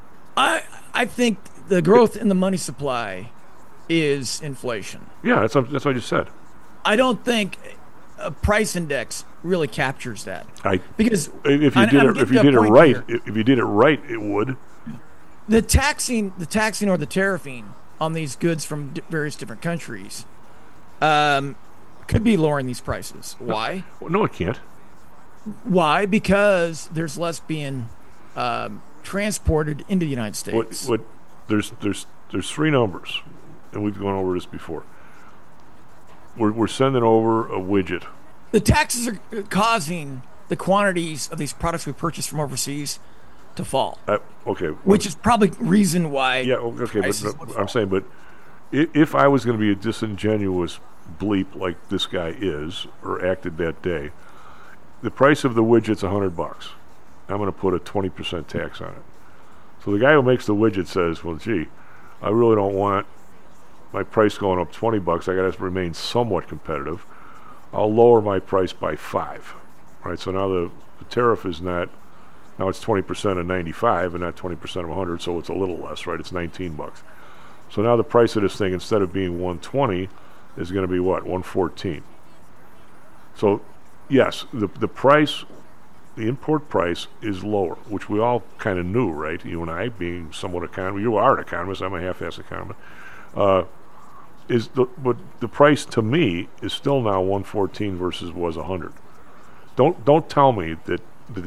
I think the growth in the money supply is inflation. Yeah, that's what I just said. I don't think a price index really captures that. Because if you did it right, it would. The taxing or the tariffing on these goods from various different countries could be lowering these prices. Why? No, it can't. Why? Because there's less being transported into the United States. There's three numbers, and we've gone over this before. We're sending over a widget. The taxes are causing the quantities of these products we purchase from overseas to fall. Okay. Which is probably reason why. Yeah. Okay. But I'm saying, but if I was going to be a disingenuous bleep like this guy is or acted that day, the price of the widget's $100. I'm going to put a 20% tax on it. So the guy who makes the widget says, "Well, gee, I really don't want my price going up $20. I got to remain somewhat competitive. I'll lower my price by 5." Right. So now the tariff is not. Now it's 20% of 95 and not 20% of 100, so it's a little less, right? It's $19. So now the price of this thing, instead of being $120, is going to be what? $114. So, yes, the price, the import price is lower, which we all kind of knew, right? You and I, being somewhat economist, you are an economist, I'm a half-ass economist. But the price to me is still now $114 versus was $100. Don't tell me that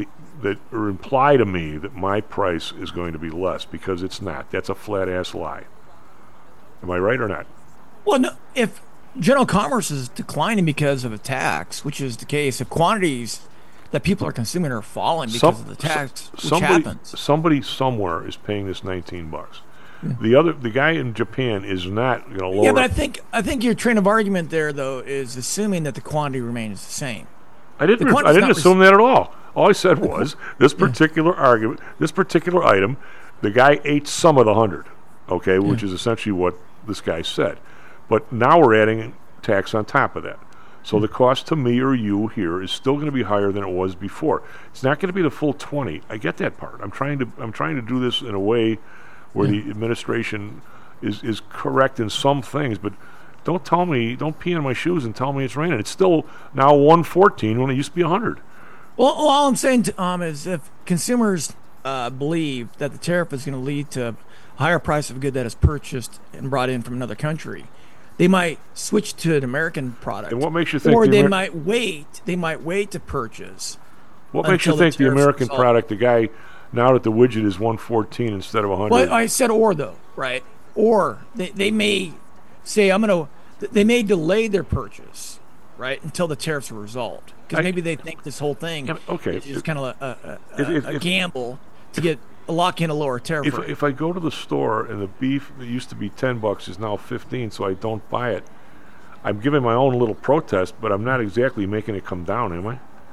or imply to me that my price is going to be less, because it's not. That's a flat-ass lie. Am I right or not? Well, no, if general commerce is declining because of a tax, which is the case, if quantities that people are consuming are falling because of the tax, which happens. Somebody somewhere is paying this $19. Yeah. The guy in Japan is not going to lower. Yeah, but I think your train of argument there, though, is assuming that the quantity remains the same. I didn't assume that at all. All I said was this particular argument, this particular item, the guy ate some of the 100, okay, which is essentially what this guy said. But now we're adding tax on top of that. So the cost to me or you here is still going to be higher than it was before. It's not going to be the full 20. I get that part. I'm trying to do this in a way where the administration is correct in some things, but don't pee in my shoes and tell me it's raining. It's still now 114 when it used to be 100. Well, all I'm saying, Tom, is if consumers believe that the tariff is going to lead to a higher price of a good that is purchased and brought in from another country, they might switch to an American product. And what makes you think? Or they might wait. They might wait to purchase. What makes you think the American product, the guy, now that the widget is 114 instead of 100? Well, I said or though, right? Or they may say they may delay their purchase, right, until the tariffs are resolved. Because maybe they think this whole thing is kind of a gamble to lock in a lower tariff rate. If I go to the store and the beef that used to be $10 is now 15, so I don't buy it, I'm giving my own little protest, but I'm not exactly making it come down, am I?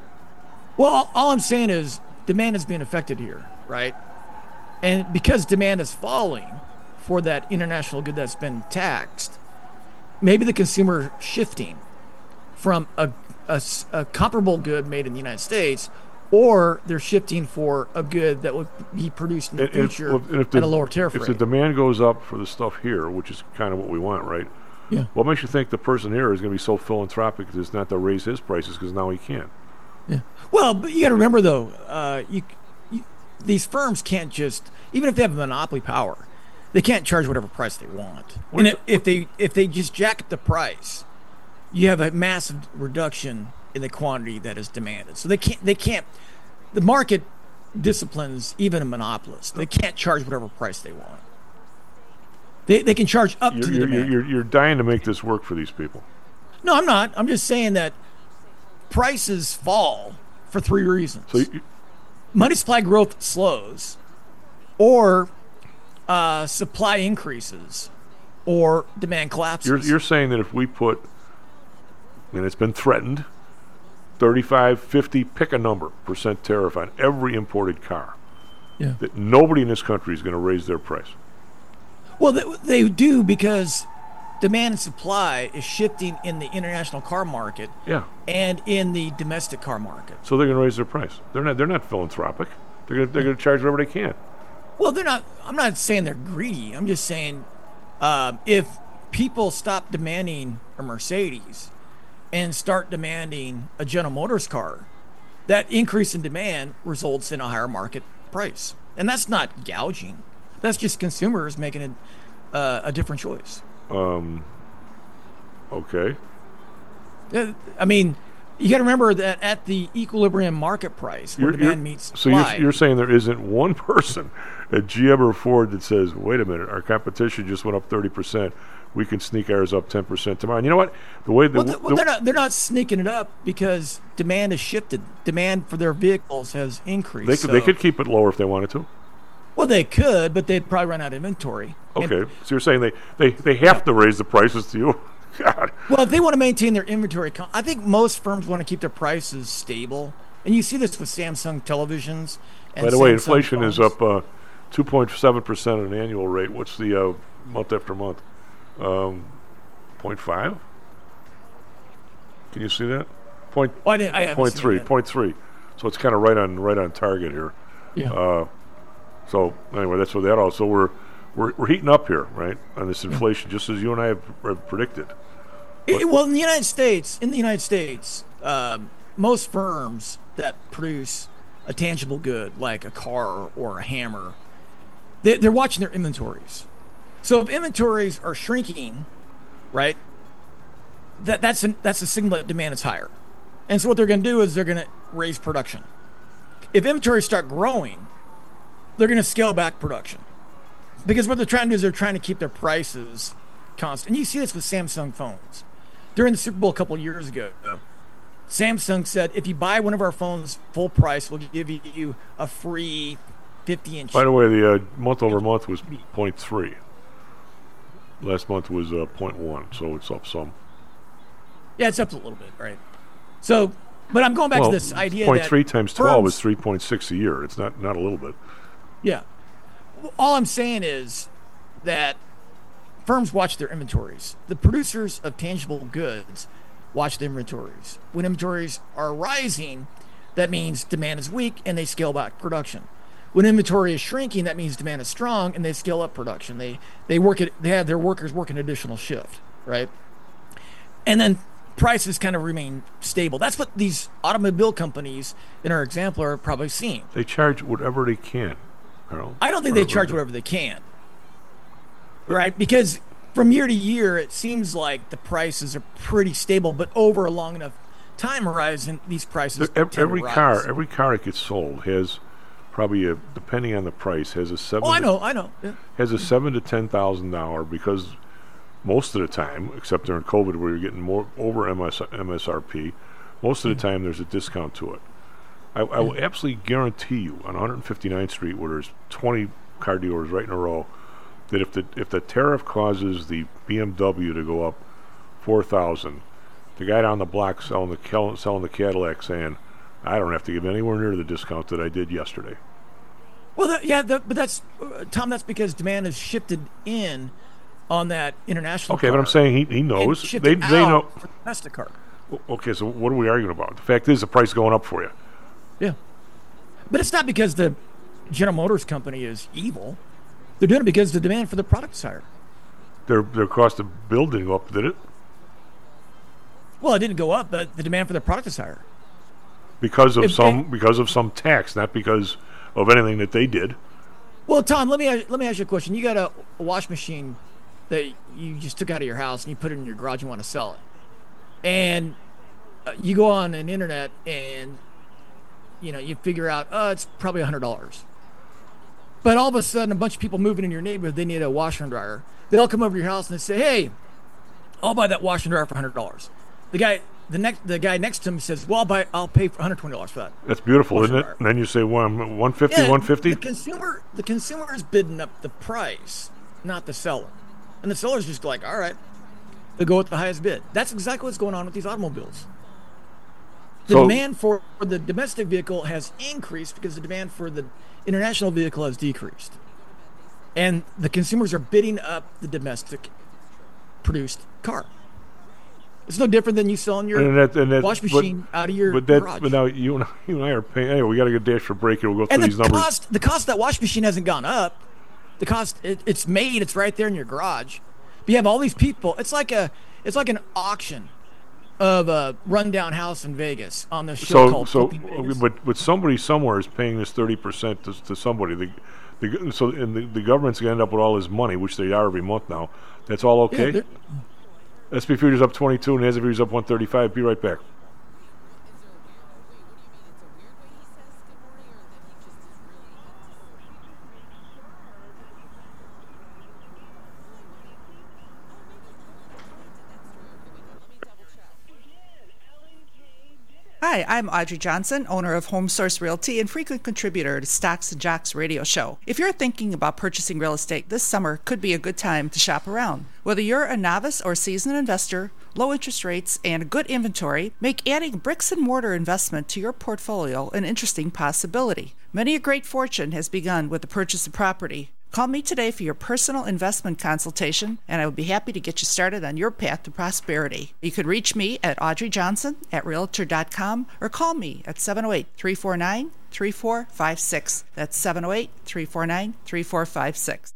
Well, all I'm saying is demand is being affected here, right? And because demand is falling for that international good that's been taxed, maybe the consumer shifting from a comparable good made in the United States, or they're shifting for a good that would be produced in the future at a lower tariff rate. If the demand goes up for the stuff here, which is kind of what we want, right? Yeah. What makes you think the person here is going to be so philanthropic as not to raise his prices because now he can? Yeah. Well, but you got to remember though, these firms can't just, even if they have monopoly power, they can't charge whatever price they want. What's And if they just jack up the price, you have a massive reduction in the quantity that is demanded. So they can't. The market disciplines even a monopolist. They can't charge whatever price they want. They can charge up to the demand. You're dying to make this work for these people. No, I'm not. I'm just saying that prices fall for three reasons. So money supply growth slows, or supply increases, or demand collapses. You're saying that if we put, and it's been threatened, 35, 50, pick a number, % tariff on every imported car, that nobody in this country is going to raise their price. Well, they do, because demand and supply is shifting in the international car market and in the domestic car market. So they're going to raise their price. They're not philanthropic. They're going to charge whatever they can. Well, they're not. I'm not saying they're greedy. I'm just saying if people stop demanding a Mercedes and start demanding a General Motors car, that increase in demand results in a higher market price. And that's not gouging. That's just consumers making a different choice. Okay. I mean, you got to remember that at the equilibrium market price, where demand meets supply. So you're saying there isn't one person at GM or Ford that says, wait a minute, our competition just went up 30%. We can sneak ours up 10% tomorrow. And you know what? They're not sneaking it up because demand has shifted. Demand for their vehicles has increased. They could keep it lower if they wanted to. Well, they could, but they'd probably run out of inventory. Okay, so you're saying they have to raise the prices to you? God. Well, if they want to maintain their inventory, I think most firms want to keep their prices stable. And you see this with Samsung televisions. And by the way, Samsung inflation phones. is up 2.7% at an annual rate. What's the month after month? 0.5? Can you see that? I haven't 0.3. seen that. 0.3. So it's kind of right on target here. Yeah. So anyway, that's what that all. So we're heating up here, right, on this inflation, just as you and I have predicted. Well, in the United States, most firms that produce a tangible good like a car or a hammer, they're watching their inventories. So if inventories are shrinking, right, that's a signal that demand is higher. And so what they're going to do is they're going to raise production. If inventories start growing, they're going to scale back production. Because what they're trying to do is they're trying to keep their prices constant. And you see this with Samsung phones. During the Super Bowl a couple of years ago, Samsung said, if you buy one of our phones full price, we'll give you a free 50-inch. By the way, the month over month was 0.3. Last month was 0.1, so it's up some. Yeah, it's up a little bit, right? So, but I'm going back to this idea 0.3 that times 12 is 3.6 a year. It's not a little bit. Yeah. All I'm saying is that firms watch their inventories. The producers of tangible goods watch their inventories. When inventories are rising, that means demand is weak and they scale back production. When inventory is shrinking, that means demand is strong and they scale up production. They have their workers work an additional shift, right? And then prices kind of remain stable. That's what these automobile companies, in our example, are probably seeing. They charge whatever they can. I don't think they charge whatever they can, right? Because from year to year, it seems like the prices are pretty stable, but over a long enough time horizon, these prices every car that gets sold has probably depending on the price, has a seven. I know. Yeah. Has a $7,000 to $10,000 because most of the time, except during COVID, where you're getting more over MSRP, most of the time there's a discount to it. I will absolutely guarantee you on 159th Street, where there's 20 car dealers right in a row, that if the tariff causes the BMW to go up $4,000, the guy down the block selling the Cadillac saying, I don't have to give anywhere near the discount that I did yesterday. Well, but that's Tom. That's because demand has shifted in on that international. Okay, car, but I'm saying he knows. They know. For domestic car. Okay, so what are we arguing about? The fact is, the price is going up for you. Yeah, but it's not because the General Motors company is evil. They're doing it because the demand for the product is higher. Their cost of build didn't go up, did it? Well, it didn't go up, but the demand for the product is higher. Because of some tax, not because of anything that they did. Well, Tom, let me ask you a question. You got a wash machine that you just took out of your house and you put it in your garage and want to sell it, and you go on an internet and you figure out it's probably $100. But all of a sudden, a bunch of people moving in your neighborhood, they need a washer and dryer. They all come over to your house and they say, "Hey, I'll buy that washer and dryer for $100." The guy next to him says, "Well, I'll pay for $120 for that." That's beautiful, isn't it? And then you say, "Well, 150, 150." The consumer is bidding up the price, not the seller, and the seller's just like, "All right, they'll go with the highest bid." That's exactly what's going on with these automobiles. The demand for the domestic vehicle has increased because the demand for the international vehicle has decreased. And the consumers are bidding up the domestic produced car. It's no different than you selling your wash machine out of your garage. But now you and I are paying. Anyway, we got to get dash for break here. We'll go through these numbers. The cost of that wash machine hasn't gone up. The cost it's made. It's right there in your garage. But you have all these people. It's like an auction of a rundown house in Vegas on the show called Flipping Vegas. But somebody somewhere is paying this 30% to somebody. The government's going to end up with all this money, which they are every month now. That's all okay? Yeah, SP Futures up 22 and NASDAQ Futures up 135. Be right back. Hi, I'm Audrey Johnson, owner of Home Source Realty and frequent contributor to Stocks and Jocks radio show. If you're thinking about purchasing real estate, this summer could be a good time to shop around. Whether you're a novice or seasoned investor, low interest rates and a good inventory make adding bricks and mortar investment to your portfolio an interesting possibility. Many a great fortune has begun with the purchase of property. Call me today for your personal investment consultation, and I would be happy to get you started on your path to prosperity. You can reach me at audreyjohnson@realtor.com or call me at 708-349-3456. That's 708-349-3456.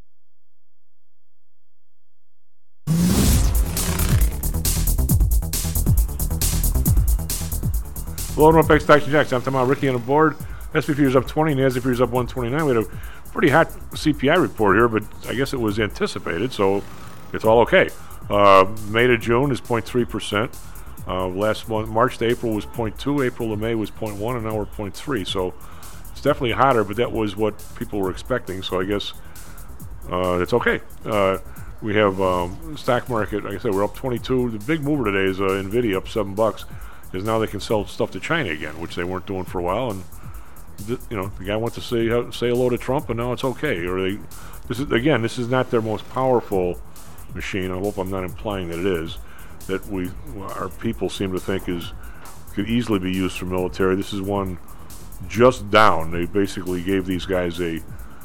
Hello, North Bank Stocks and Jocks. I'm talking about Ricky on the board. SP Futures up 20, NASDAQ Futures up 129. We had a pretty hot CPI report here, but I guess it was anticipated, so it's all okay. May to June is 0.3%. Last month, March to April was 0.2, April to May was 0.1, and now we're 0.3. So it's definitely hotter, but that was what people were expecting, so I guess it's okay. We have stock market, like I said, we're up 22. The big mover today is NVIDIA up $7, because now they can sell stuff to China again, which they weren't doing for a while, and the guy went to say hello to Trump, and now it's okay. This is not their most powerful machine. I hope I'm not implying that it is. That our people seem to think could easily be used for military. This is one just down. They basically gave these guys this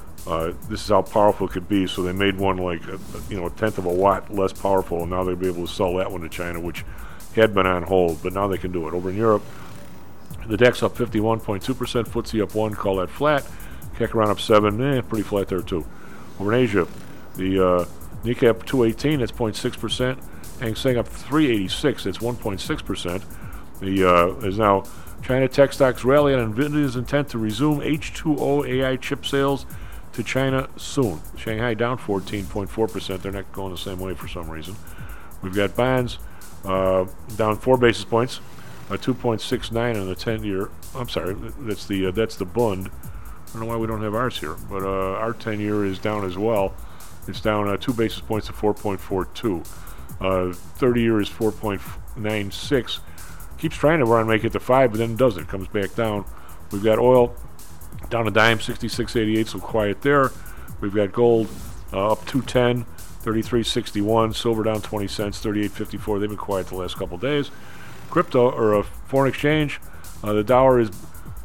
is how powerful it could be. So they made one like a tenth of a watt less powerful, and now they'll be able to sell that one to China, which had been on hold, but now they can do it. Over in Europe, the DAX up 51.2%, FTSE up 1, call that flat. Kekran up 7, pretty flat there too. Over in Asia, the Nikkei up 218, that's 0.6%. Hang Seng up 386, that's 1.6%. Is now China tech stocks rally on NVIDIA's intent to resume H2O AI chip sales to China soon. Shanghai down 14.4%. They're not going the same way for some reason. We've got bonds down 4 basis points. 2.69 on the 10-year. I'm sorry, that's the Bund. I don't know why we don't have ours here, but our 10-year is down as well. It's down 2 basis points to 4.42. 30-year is 4.96. Keeps trying to run, make it to 5, but then doesn't. Comes back down. We've got oil down a dime, 66.88, so quiet there. We've got gold up 210, 33.61. Silver down 20 cents, 38.54. They've been quiet the last couple days. Crypto or foreign exchange, the dollar is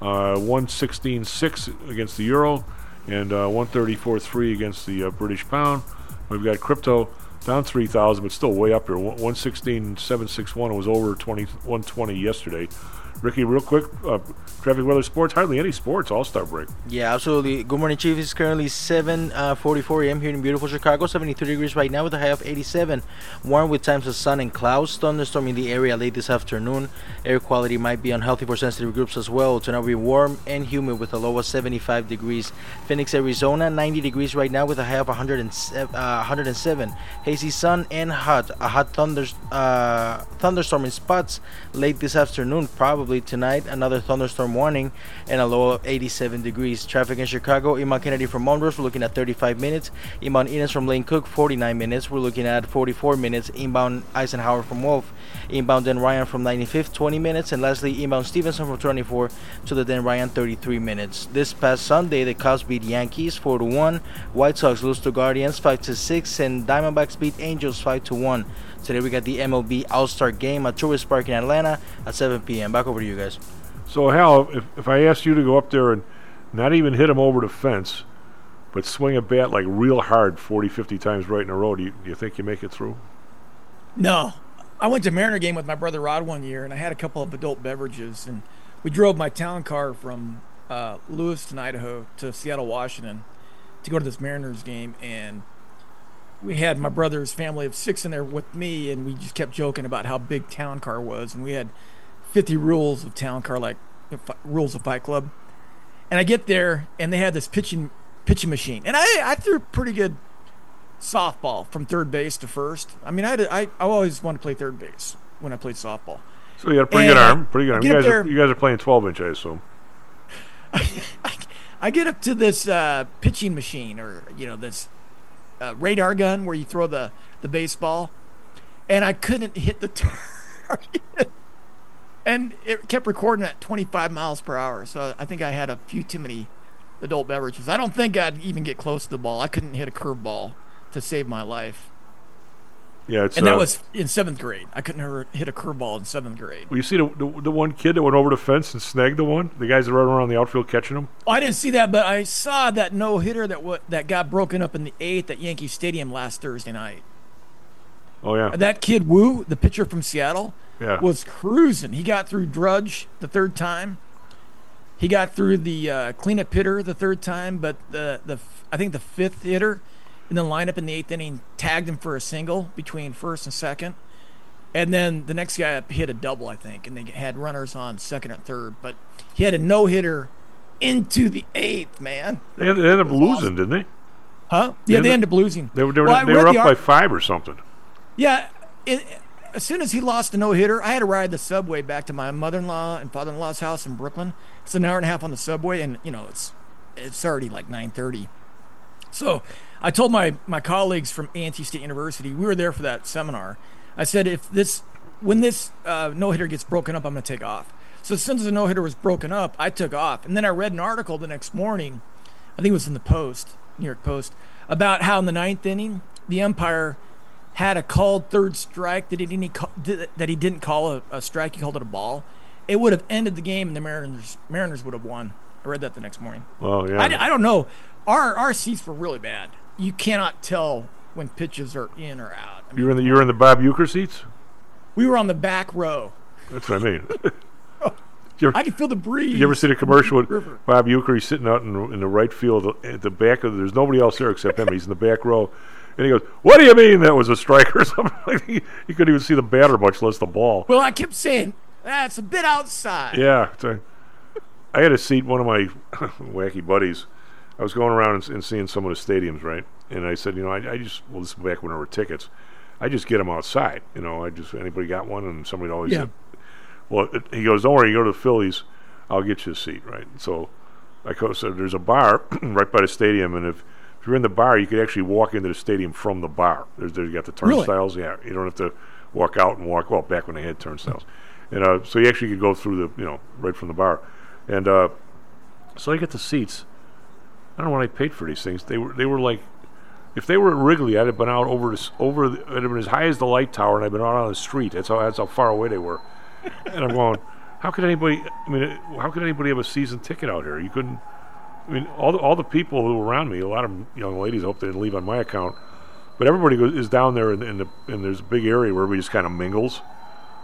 116.6 against the euro and 134.3 against the British pound. We've got crypto down 3,000, but still way up here. 116.761. It was over 120 yesterday. Ricky, real quick, traffic, weather, sports, hardly any sports, all-star break. Yeah, absolutely. Good morning, Chief. It's currently 7:44 a.m. here in beautiful Chicago. 73 degrees right now with a high of 87. Warm with times of sun and clouds. Thunderstorm in the area late this afternoon. Air quality might be unhealthy for sensitive groups as well. Tonight will be warm and humid with a low of 75 degrees. Phoenix, Arizona, 90 degrees right now with a high of 107. Hazy sun and hot. A hot thunderstorm in spots late this afternoon. Probably tonight. Another thunderstorm warning and a low of 87 degrees. Traffic in Chicago, inbound Kennedy from Monroe, we're looking at 35 minutes. Inbound Enos from Lane Cook, 49 minutes. We're looking at 44 minutes. Inbound Eisenhower from Wolf. Inbound Dan Ryan from 95th, 20 minutes. And lastly, inbound Stevenson from 24 to the Dan Ryan, 33 minutes. This past Sunday, the Cubs beat Yankees 4-1. White Sox lose to Guardians 5-6. And Diamondbacks beat Angels 5-1. Today we got the MLB All-Star Game at Truist Park in Atlanta at 7 p.m. Back over to you guys. So, Hal, if I asked you to go up there and not even hit him over the fence, but swing a bat like real hard 40, 50 times right in a row, do you think you make it through? No. I went to Mariner game with my brother Rod one year, and I had a couple of adult beverages, and we drove my town car from Lewiston, Idaho to Seattle, Washington to go to this Mariners game, and we had my brother's family of 6 in there with me, and we just kept joking about how big town car was, and we had 50 rules of town car, like rules of Fight Club. And I get there, and they had this pitching machine, and I threw a pretty good softball from third base to first. I mean, I always wanted to play third base when I played softball. So you got a pretty good arm. Pretty good arm. You guys are playing 12-inch, I assume. I get up to this pitching machine, or this radar gun where you throw the baseball, and I couldn't hit the target. And it kept recording at 25 miles per hour. So I think I had a few too many adult beverages. I don't think I'd even get close to the ball. I couldn't hit a curveball to save my life. Yeah, and that was in 7th grade. I couldn't hit a curveball in 7th grade. Well, you see the one kid that went over the fence and snagged the one? The guys that run around the outfield catching them? Oh, I didn't see that, but I saw that no-hitter that got broken up in the 8th at Yankee Stadium last Thursday night. Oh, yeah. That kid, Wu, the pitcher from Seattle, was cruising. He got through Drudge the 3rd time. He got through the cleanup hitter the 3rd time, but I think the 5th hitter in the lineup in the 8th inning tagged him for a single between 1st and 2nd. And then the next guy hit a double, I think, and they had runners on 2nd and 3rd. But he had a no-hitter into the 8th, man. They ended up losing, didn't they? Huh? Yeah, they ended up losing. They were up by 5 or something. Yeah, as soon as he lost the no-hitter, I had to ride the subway back to my mother-in-law and father-in-law's house in Brooklyn. It's an hour and a half on the subway, and it's already like 9:30. So I told my colleagues from A&T State University, we were there for that seminar. I said, when this no-hitter gets broken up, I'm going to take off. So as soon as the no-hitter was broken up, I took off. And then I read an article the next morning, I think it was in the Post, New York Post, about how in the 9th inning, the umpire had a called 3rd strike that he didn't call a strike. He called it a ball. It would have ended the game, and the Mariners would have won. I read that the next morning. Oh, yeah. I don't know. Our seats were really bad. You cannot tell when pitches are in or out. You were in the Bob Uecker seats? We were on the back row. That's what I mean. I can feel the breeze. You ever see the commercial with Bob Uecker? He's sitting out in the right field at the back of. There's nobody else there except him. He's in the back row, and he goes, "What do you mean that was a strike or something?" Like he couldn't even see the batter, much less the ball. Well, I kept saying that's a bit outside. Yeah, I had a seat. One of my wacky buddies. I was going around and seeing some of the stadiums, right? And I said, this is back when there were tickets. I just get them outside. Anybody got one? And somebody always said, well, he goes, don't worry, you go to the Phillies, I'll get you a seat, right? So I said, there's a bar right by the stadium, and if you're in the bar, you could actually walk into the stadium from the bar. You got the turnstiles. Really? Yeah, you don't have to walk out and walk, well, back when they had turnstiles. And so you actually could go through right from the bar. And so I get the seats. I don't know when I paid for these things. They were like, if they were at Wrigley, I'd have been out I'd have been as high as the light tower, and I'd been out on the street. That's how far away they were. And I'm going, how could anybody have a season ticket out here? You couldn't. I mean, all the people who were around me, a lot of young ladies, I hope they didn't leave on my account, but everybody is down there, and there's a big area where everybody just kind of mingles.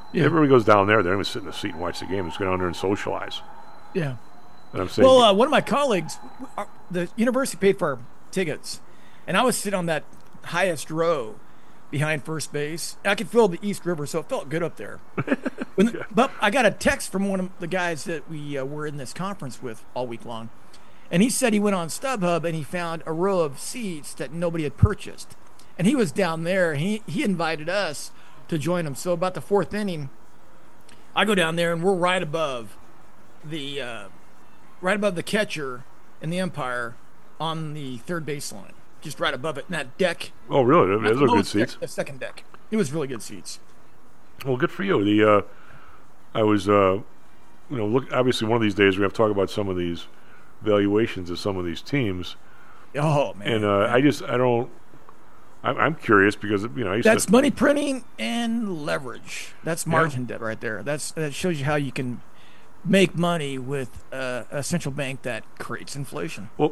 Yeah. Everybody goes down there. They don't even sit in the seat and watch the game. Just go down there and socialize. Yeah. And I'm saying, well, one of my colleagues, the university paid for our tickets, and I was sitting on that highest row behind first base. I could feel the East River, so it felt good up there. But I got a text from one of the guys that we were in this conference with all week long, and he said he went on StubHub and he found a row of seats that nobody had purchased. And he was down there. He invited us to join him. So about the fourth inning, I go down there and we're right above the catcher and the umpire on the third baseline, just right above it in that deck. Oh, really? Those are good seats. The second deck. It was really good seats. Well, good for you. I was, look. Obviously, one of these days we have to talk about some of these valuations of some of these teams. Oh man! And I'm curious because that's money printing and leverage. That's margin debt right there. That shows you how you can make money with a central bank that creates inflation. Well,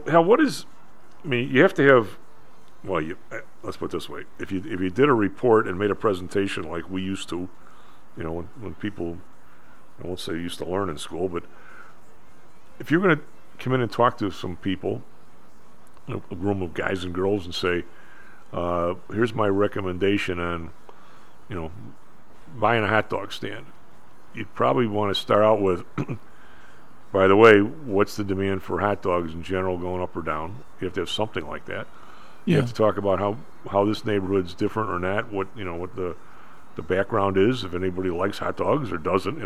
you have to have. Well, let's put it this way: if you did a report and made a presentation like we used to, when people, I won't say used to learn in school, but if you're going to come in and talk to some people, a room of guys and girls, and say, here's my recommendation on, buying a hot dog stand, you'd probably want to start out with, by the way, what's the demand for hot dogs in general, going up or down? You have to have something like that. You have to talk about how this neighborhood's different or not, what the background is, if anybody likes hot dogs or doesn't.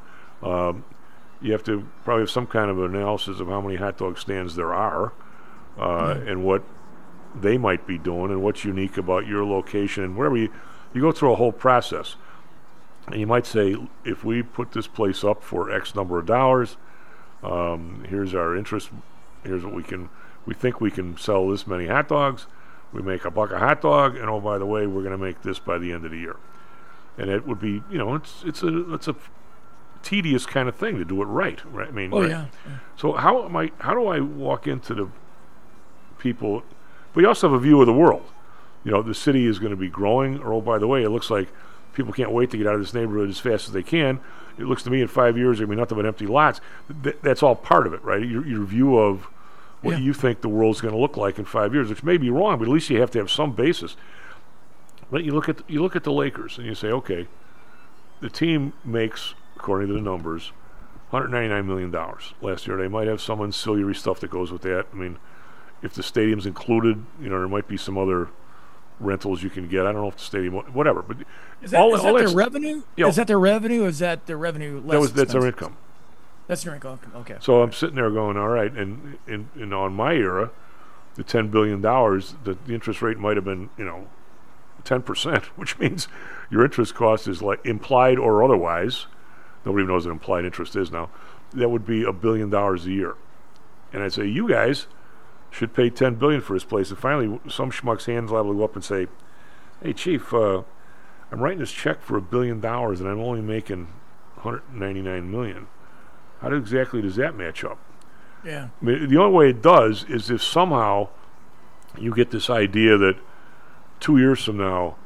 You have to probably have some kind of analysis of how many hot dog stands there are, and what they might be doing, and what's unique about your location, and whatever. You go through a whole process, and you might say, if we put this place up for X number of dollars, here's our interest, here's what we think we can sell this many hot dogs. We make $1 a hot dog, and oh, by the way, we're going to make this by the end of the year. And it would be, it's a tedious kind of thing to do it right? I mean, right? Yeah. So how do I walk into the people? But you also have a view of the world. The city is going to be growing, or oh, by the way, it looks like people can't wait to get out of this neighborhood as fast as they can. It looks to me in 5 years there'll be nothing but empty lots. That's all part of it, right? Your view of what you think the world's going to look like in 5 years, which may be wrong, but at least you have to have some basis. But you look at the Lakers and you say, okay, the team makes, according to the numbers, $199 million last year. They might have some ancillary stuff that goes with that. I mean, if the stadium's included, there might be some other rentals you can get. I don't know if the stadium, whatever. But is that their revenue? Is that their revenue? Or is that their revenue less? That's their income. That's their income. Okay. So I'm sitting there going, all right, and on my era, the $10 billion, the interest rate might have been 10%, which means your interest cost is like implied or otherwise. Nobody knows what implied interest is now. That would be $1 billion a year. And I'd say, you guys should pay $10 billion for this place. And finally, some schmuck's hands liable to go up and say, hey, Chief, I'm writing this check for $1 billion, and I'm only making $199 million. How exactly does that match up? Yeah. I mean, the only way it does is if somehow you get this idea that 2 years from now,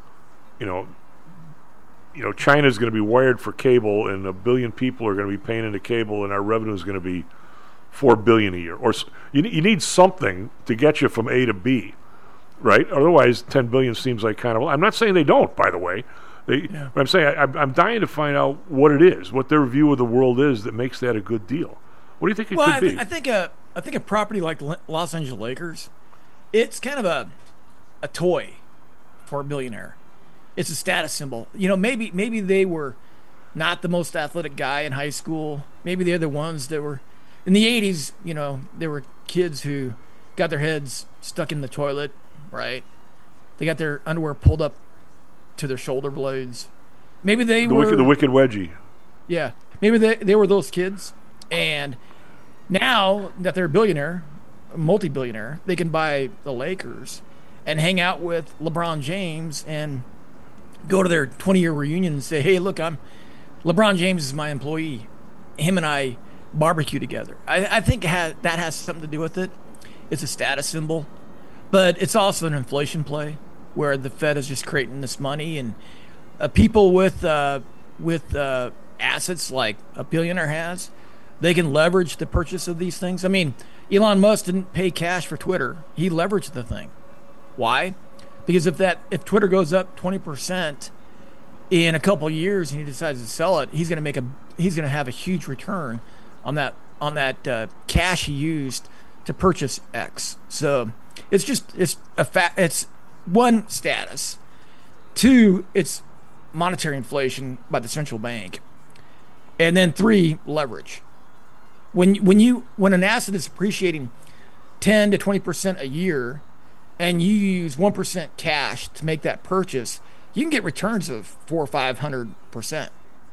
China's going to be wired for cable, and 1 billion people are going to be paying into cable, and our revenue is going to be $4 billion a year. Or you need something to get you from A to B, right? Otherwise, $10 billion seems like kind of. I'm not saying they don't, by the way. But I'm saying I'm dying to find out what it is, what their view of the world is that makes that a good deal. What do you think it could be? I think a property like Los Angeles Lakers, it's kind of a toy for a billionaire. It's a status symbol. Maybe they were not the most athletic guy in high school. Maybe they're the ones that were in the 80s. There were kids who got their heads stuck in the toilet, right? They got their underwear pulled up to their shoulder blades. Maybe they were the wicked wedgie. Yeah, maybe they were those kids, and now that they're a billionaire, multi-billionaire, they can buy the Lakers and hang out with LeBron James and go to their 20-year reunion and say, hey, look, LeBron James is my employee. Him and I barbecue together. I think that has something to do with it. It's a status symbol, but it's also an inflation play where the Fed is just creating this money, and people with with assets like a billionaire has, they can leverage the purchase of these things. I mean, Elon Musk didn't pay cash for Twitter. He leveraged the thing. Why? Because if Twitter goes up 20% in a couple of years and he decides to sell it, he's going to have a huge return on that cash he used to purchase X. So it's one, status. Two, it's monetary inflation by the central bank. And then three, leverage. When an asset is appreciating 10 to 20% a year, and you use 1% cash to make that purchase, you can get returns of 400 or 500%.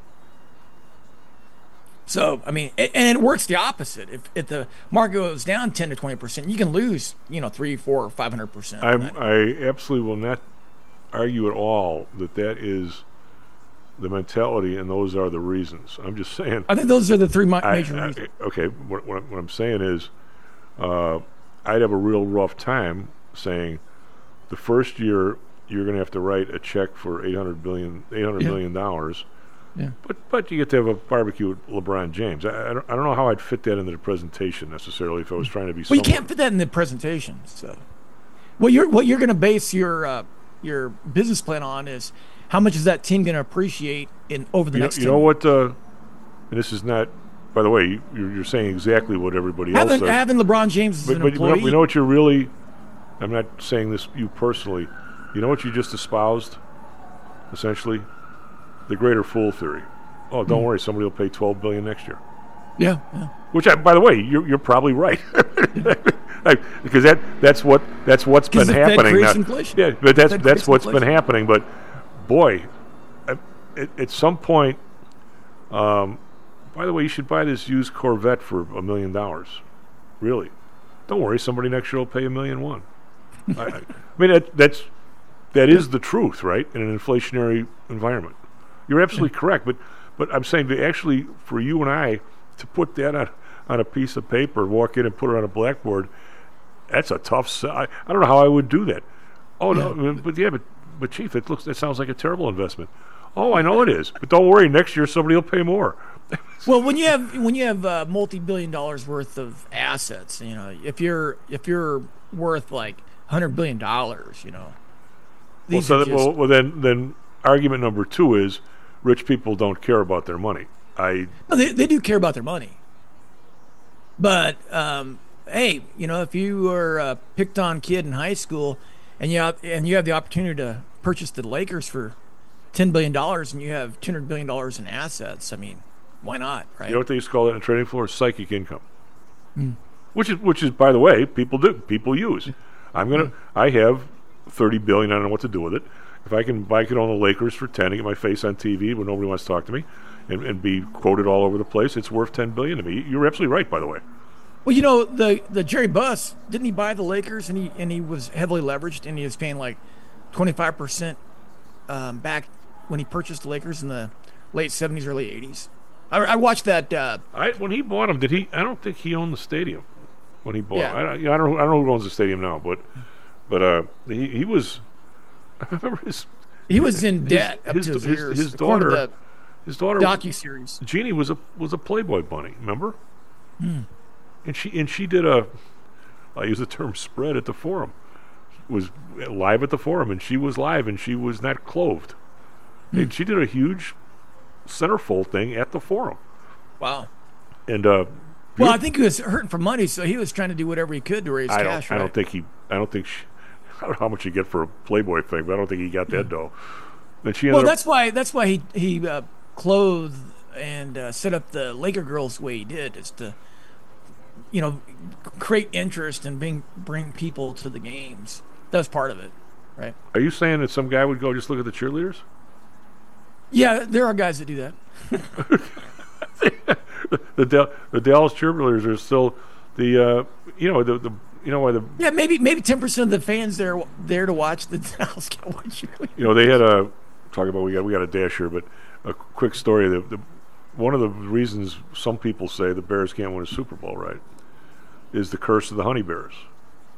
So, I mean, and it works the opposite. If the market goes down 10 to 20%, you can lose, 300, 400, 500%. I absolutely will not argue at all that is the mentality and those are the reasons. I'm just saying. I think those are the three major reasons. Okay, what I'm saying is, I'd have a real rough time saying the first year you're going to have to write a check for $800 million dollars. Yeah. But you get to have a barbecue with LeBron James. I don't know how I'd fit that into the presentation necessarily if I was trying to be. Well, you can't fit that in the presentation. So, what you're going to base your business plan on is how much is that team going to appreciate over the next. You know what? And this is not. By the way, you're saying exactly what everybody else said. Having LeBron James as an employee. We know what you're really. I'm not saying this you personally. You know what you just espoused, essentially. The greater fool theory. Oh, don't worry, somebody will pay $12 billion next year. Yeah. Which, by the way, you're probably right, because that's what's been happening. Yeah, but that's what's been happening. But boy, at some point, by the way, you should buy this used Corvette for $1 million. Really, don't worry, somebody next year will pay $1.1 million. I mean, that is the truth, right? In an inflationary environment. You're absolutely correct, but I'm saying to actually, for you and I, to put that on a piece of paper, walk in and put it on a blackboard, that's a tough sell. I don't know how I would do that. Oh, no, but Chief, that sounds like a terrible investment. Oh, I know it is, but don't worry, next year somebody will pay more. Well, when you have multi-billion dollars worth of assets, if you're worth like $100 billion, Well, then argument number two is rich people don't care about their money. No, they do care about their money. But, hey, if you were a picked on kid in high school and you have the opportunity to purchase the Lakers for $10 billion and you have $200 billion in assets, I mean, why not, right? You know what they used to call that in the trading floor? Psychic income. Which is, by the way, people use. I have $30 billion, I don't know what to do with it. If I could own the Lakers for 10 and get my face on TV when nobody wants to talk to me and be quoted all over the place, it's worth $10 billion to me. You're absolutely right, by the way. Well, the Jerry Buss, didn't he buy the Lakers and he was heavily leveraged and he was paying like 25% back when he purchased the Lakers in the late 70s, early 80s. I watched that. When he bought them, I don't think he owned the stadium when he bought them. I don't know who owns the stadium now, but he was. I remember he was in debt up to his ears. His daughter docuseries. Jeannie was a Playboy bunny, remember? And she did I use the term spread at the Forum. Was live at the Forum, and she was live, and she was not clothed. And she did a huge centerfold thing at the Forum. Wow. And well, I think he was hurting for money, so he was trying to do whatever he could to raise cash. I don't know how much you get for a Playboy thing, but I don't think he got that dough. And she that's why he clothed and set up the Laker girls the way he did, is to create interest and bring people to the games. That was part of it, right? Are you saying that some guy would go just look at the cheerleaders? Yeah, there are guys that do that. the Dallas cheerleaders are still the yeah, maybe 10% of the fans there to watch the Dallas Cowboys. They had we got a dash here, but a quick story. One of the reasons some people say the Bears can't win a Super Bowl, right, is the curse of the Honey Bears.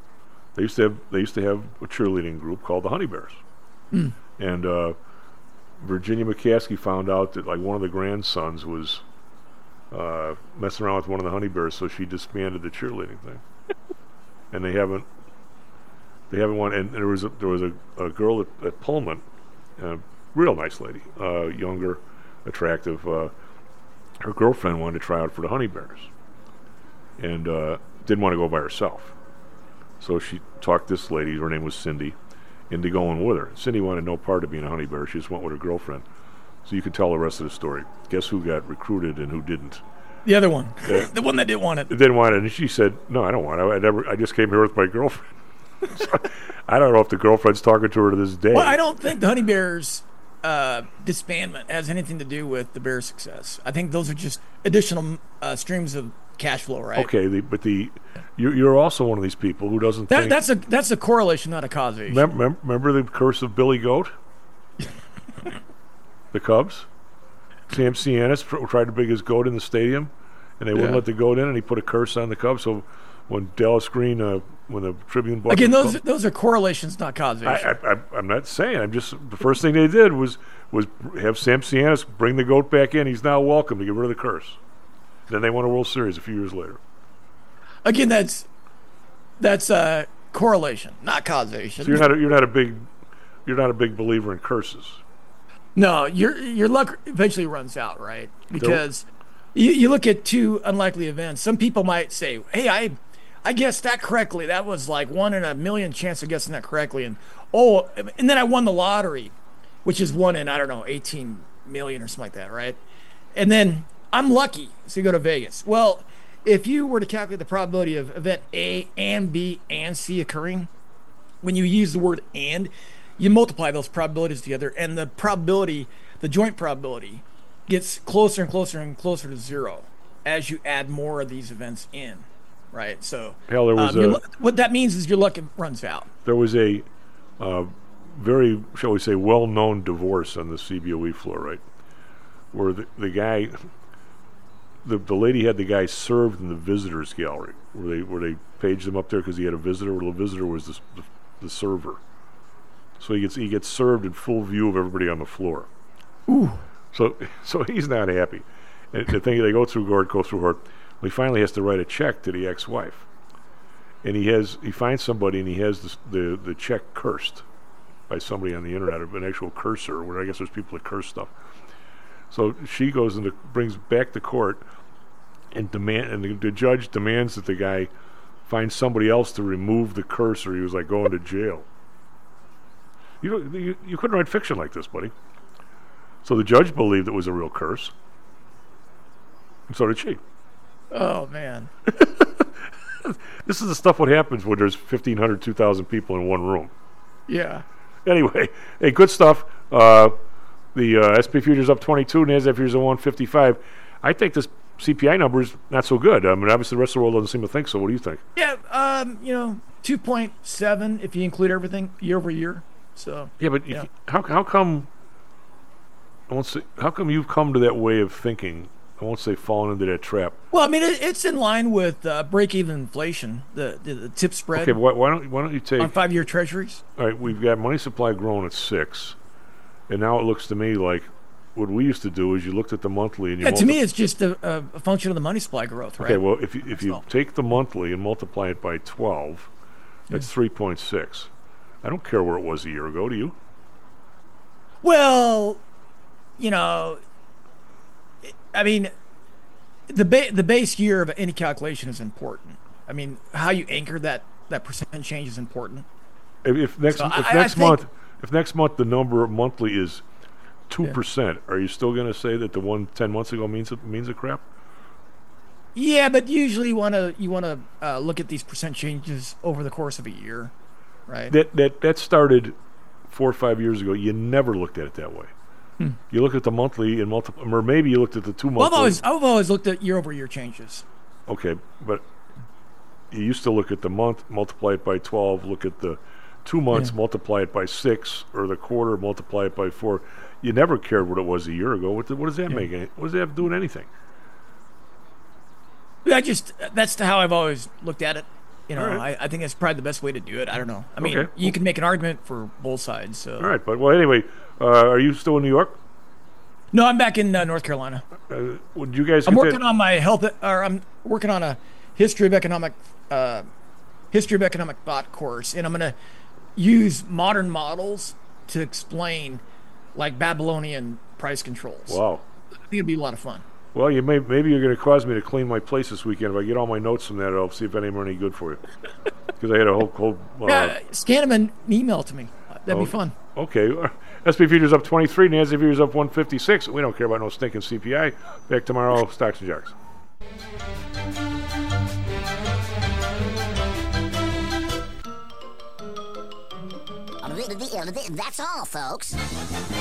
They used to have a cheerleading group called the Honey Bears, and Virginia McCaskey found out that like one of the grandsons was messing around with one of the honey bears, so she disbanded the cheerleading thing. And they haven't won. And there was a girl at Pullman, a real nice lady, younger, attractive. Her girlfriend wanted to try out for the honey bears, and didn't want to go by herself. So she talked this lady, her name was Cindy, into going with her. Cindy wanted no part of being a honey bear. She just went with her girlfriend. So you can tell the rest of the story. Guess who got recruited and who didn't? The other one. The one that didn't want it. Didn't want it. And she said, no, I don't want it. I just came here with my girlfriend. So, I don't know if the girlfriend's talking to her to this day. Well, I don't think the honey bears disbandment has anything to do with the bear's success. I think those are just additional streams of cash flow, right? Okay, you're also one of these people who doesn't think... That's a correlation, not a causation. Remember the curse of Billy Goat? The Cubs? Sam Cianis tried to bring his goat in the stadium, and they wouldn't let the goat in, and he put a curse on the Cubs. So when Dallas Green, when the Tribune... Again, those are correlations, not causation. I'm not saying. I'm just... The first thing they did was have Sam Cianis bring the goat back in. He's now welcome to get rid of the curse. Then they won a World Series a few years later. Again, that's correlation, not causation. So you're not a big believer in curses. No, your luck eventually runs out, right? Because you look at two unlikely events. Some people might say, "Hey, I guessed that correctly. That was like 1 in a million chance of guessing that correctly." And then I won the lottery, which is 1 in 18 million or something like that, right? And then I'm lucky, so you go to Vegas. Well, if you were to calculate the probability of event A and B and C occurring, when you use the word "and," you multiply those probabilities together, and the joint probability, gets closer and closer and closer to zero as you add more of these events in, right? So there was what that means is your luck runs out. There was a very, shall we say, well-known divorce on the CBOE floor, right? Where the guy... The lady had the guy served in the visitors gallery, where they paged him up there because he had a visitor. Where the visitor was the server, so he gets served in full view of everybody on the floor. Ooh! So he's not happy. And the thing, they go through her. Well, he finally has to write a check to the ex-wife, and he finds somebody and he has the check cursed by somebody on the internet, an actual cursor. Where I guess there's people that curse stuff. So she goes and brings back to court, and the judge demands that the guy find somebody else to remove the curse, or he was like going to jail. You couldn't write fiction like this, buddy. So the judge believed it was a real curse, and so did she. Oh man! This is the stuff what happens when there's 1,500, 2,000 people in one room. Yeah. Anyway, hey, good stuff. The SP futures up 22, NASDAQ futures at 155. I think this CPI number is not so good. I mean, obviously the rest of the world doesn't seem to think so. What do you think? Yeah, 2.7 if you include everything year over year. So yeah, but how come? How come you've come to that way of thinking? I won't say fallen into that trap. Well, I mean, it's in line with break-even inflation, the tip spread. Okay, why don't you take on 5-year treasuries? All right, we've got money supply growing at 6. And now it looks to me like what we used to do is you looked at the monthly and you... Yeah, to me it's just a function of the money supply growth, right? Okay, well, if you take the monthly and multiply it by 12, that's 3.6. I don't care where it was a year ago, do you? Well, I mean, the base year of any calculation is important. I mean, how you anchor that percent change is important. If next month the number monthly is 2%, are you still going to say that the one 10 months ago means a crap? Yeah, but usually you want to look at these percent changes over the course of a year, right? That started 4 or 5 years ago. You never looked at it that way. You look at the monthly and multiply, or maybe you looked at the 2 months. Well, I've always looked at year over year changes. Okay, but you used to look at the month, multiply it by 12, look at the 2 months, multiply it by 6, or the quarter, multiply it by 4. You never cared what it was a year ago. What does that make? What does that have to do with anything? That's how I've always looked at it. You know, All right. I think that's probably the best way to do it. I don't know. I mean, Okay. you can make an argument for both sides. So. All right, but well, anyway, are you still in New York? No, I'm back in North Carolina. Would you guys? I'm get working on my health, or I'm working on a history of economic thought course, and I'm going to use modern models to explain like Babylonian price controls. Wow. I think it'd be a lot of fun. Well, maybe you're going to cause me to clean my place this weekend. If I get all my notes from that, I'll see if any of them are any good for you. Because I had a whole scan them and email it to me. That'd be fun. Okay. SP futures up 23, NASDAQ futures up 156. We don't care about no stinking CPI. Back tomorrow, Stocks and Jocks. That's all, folks.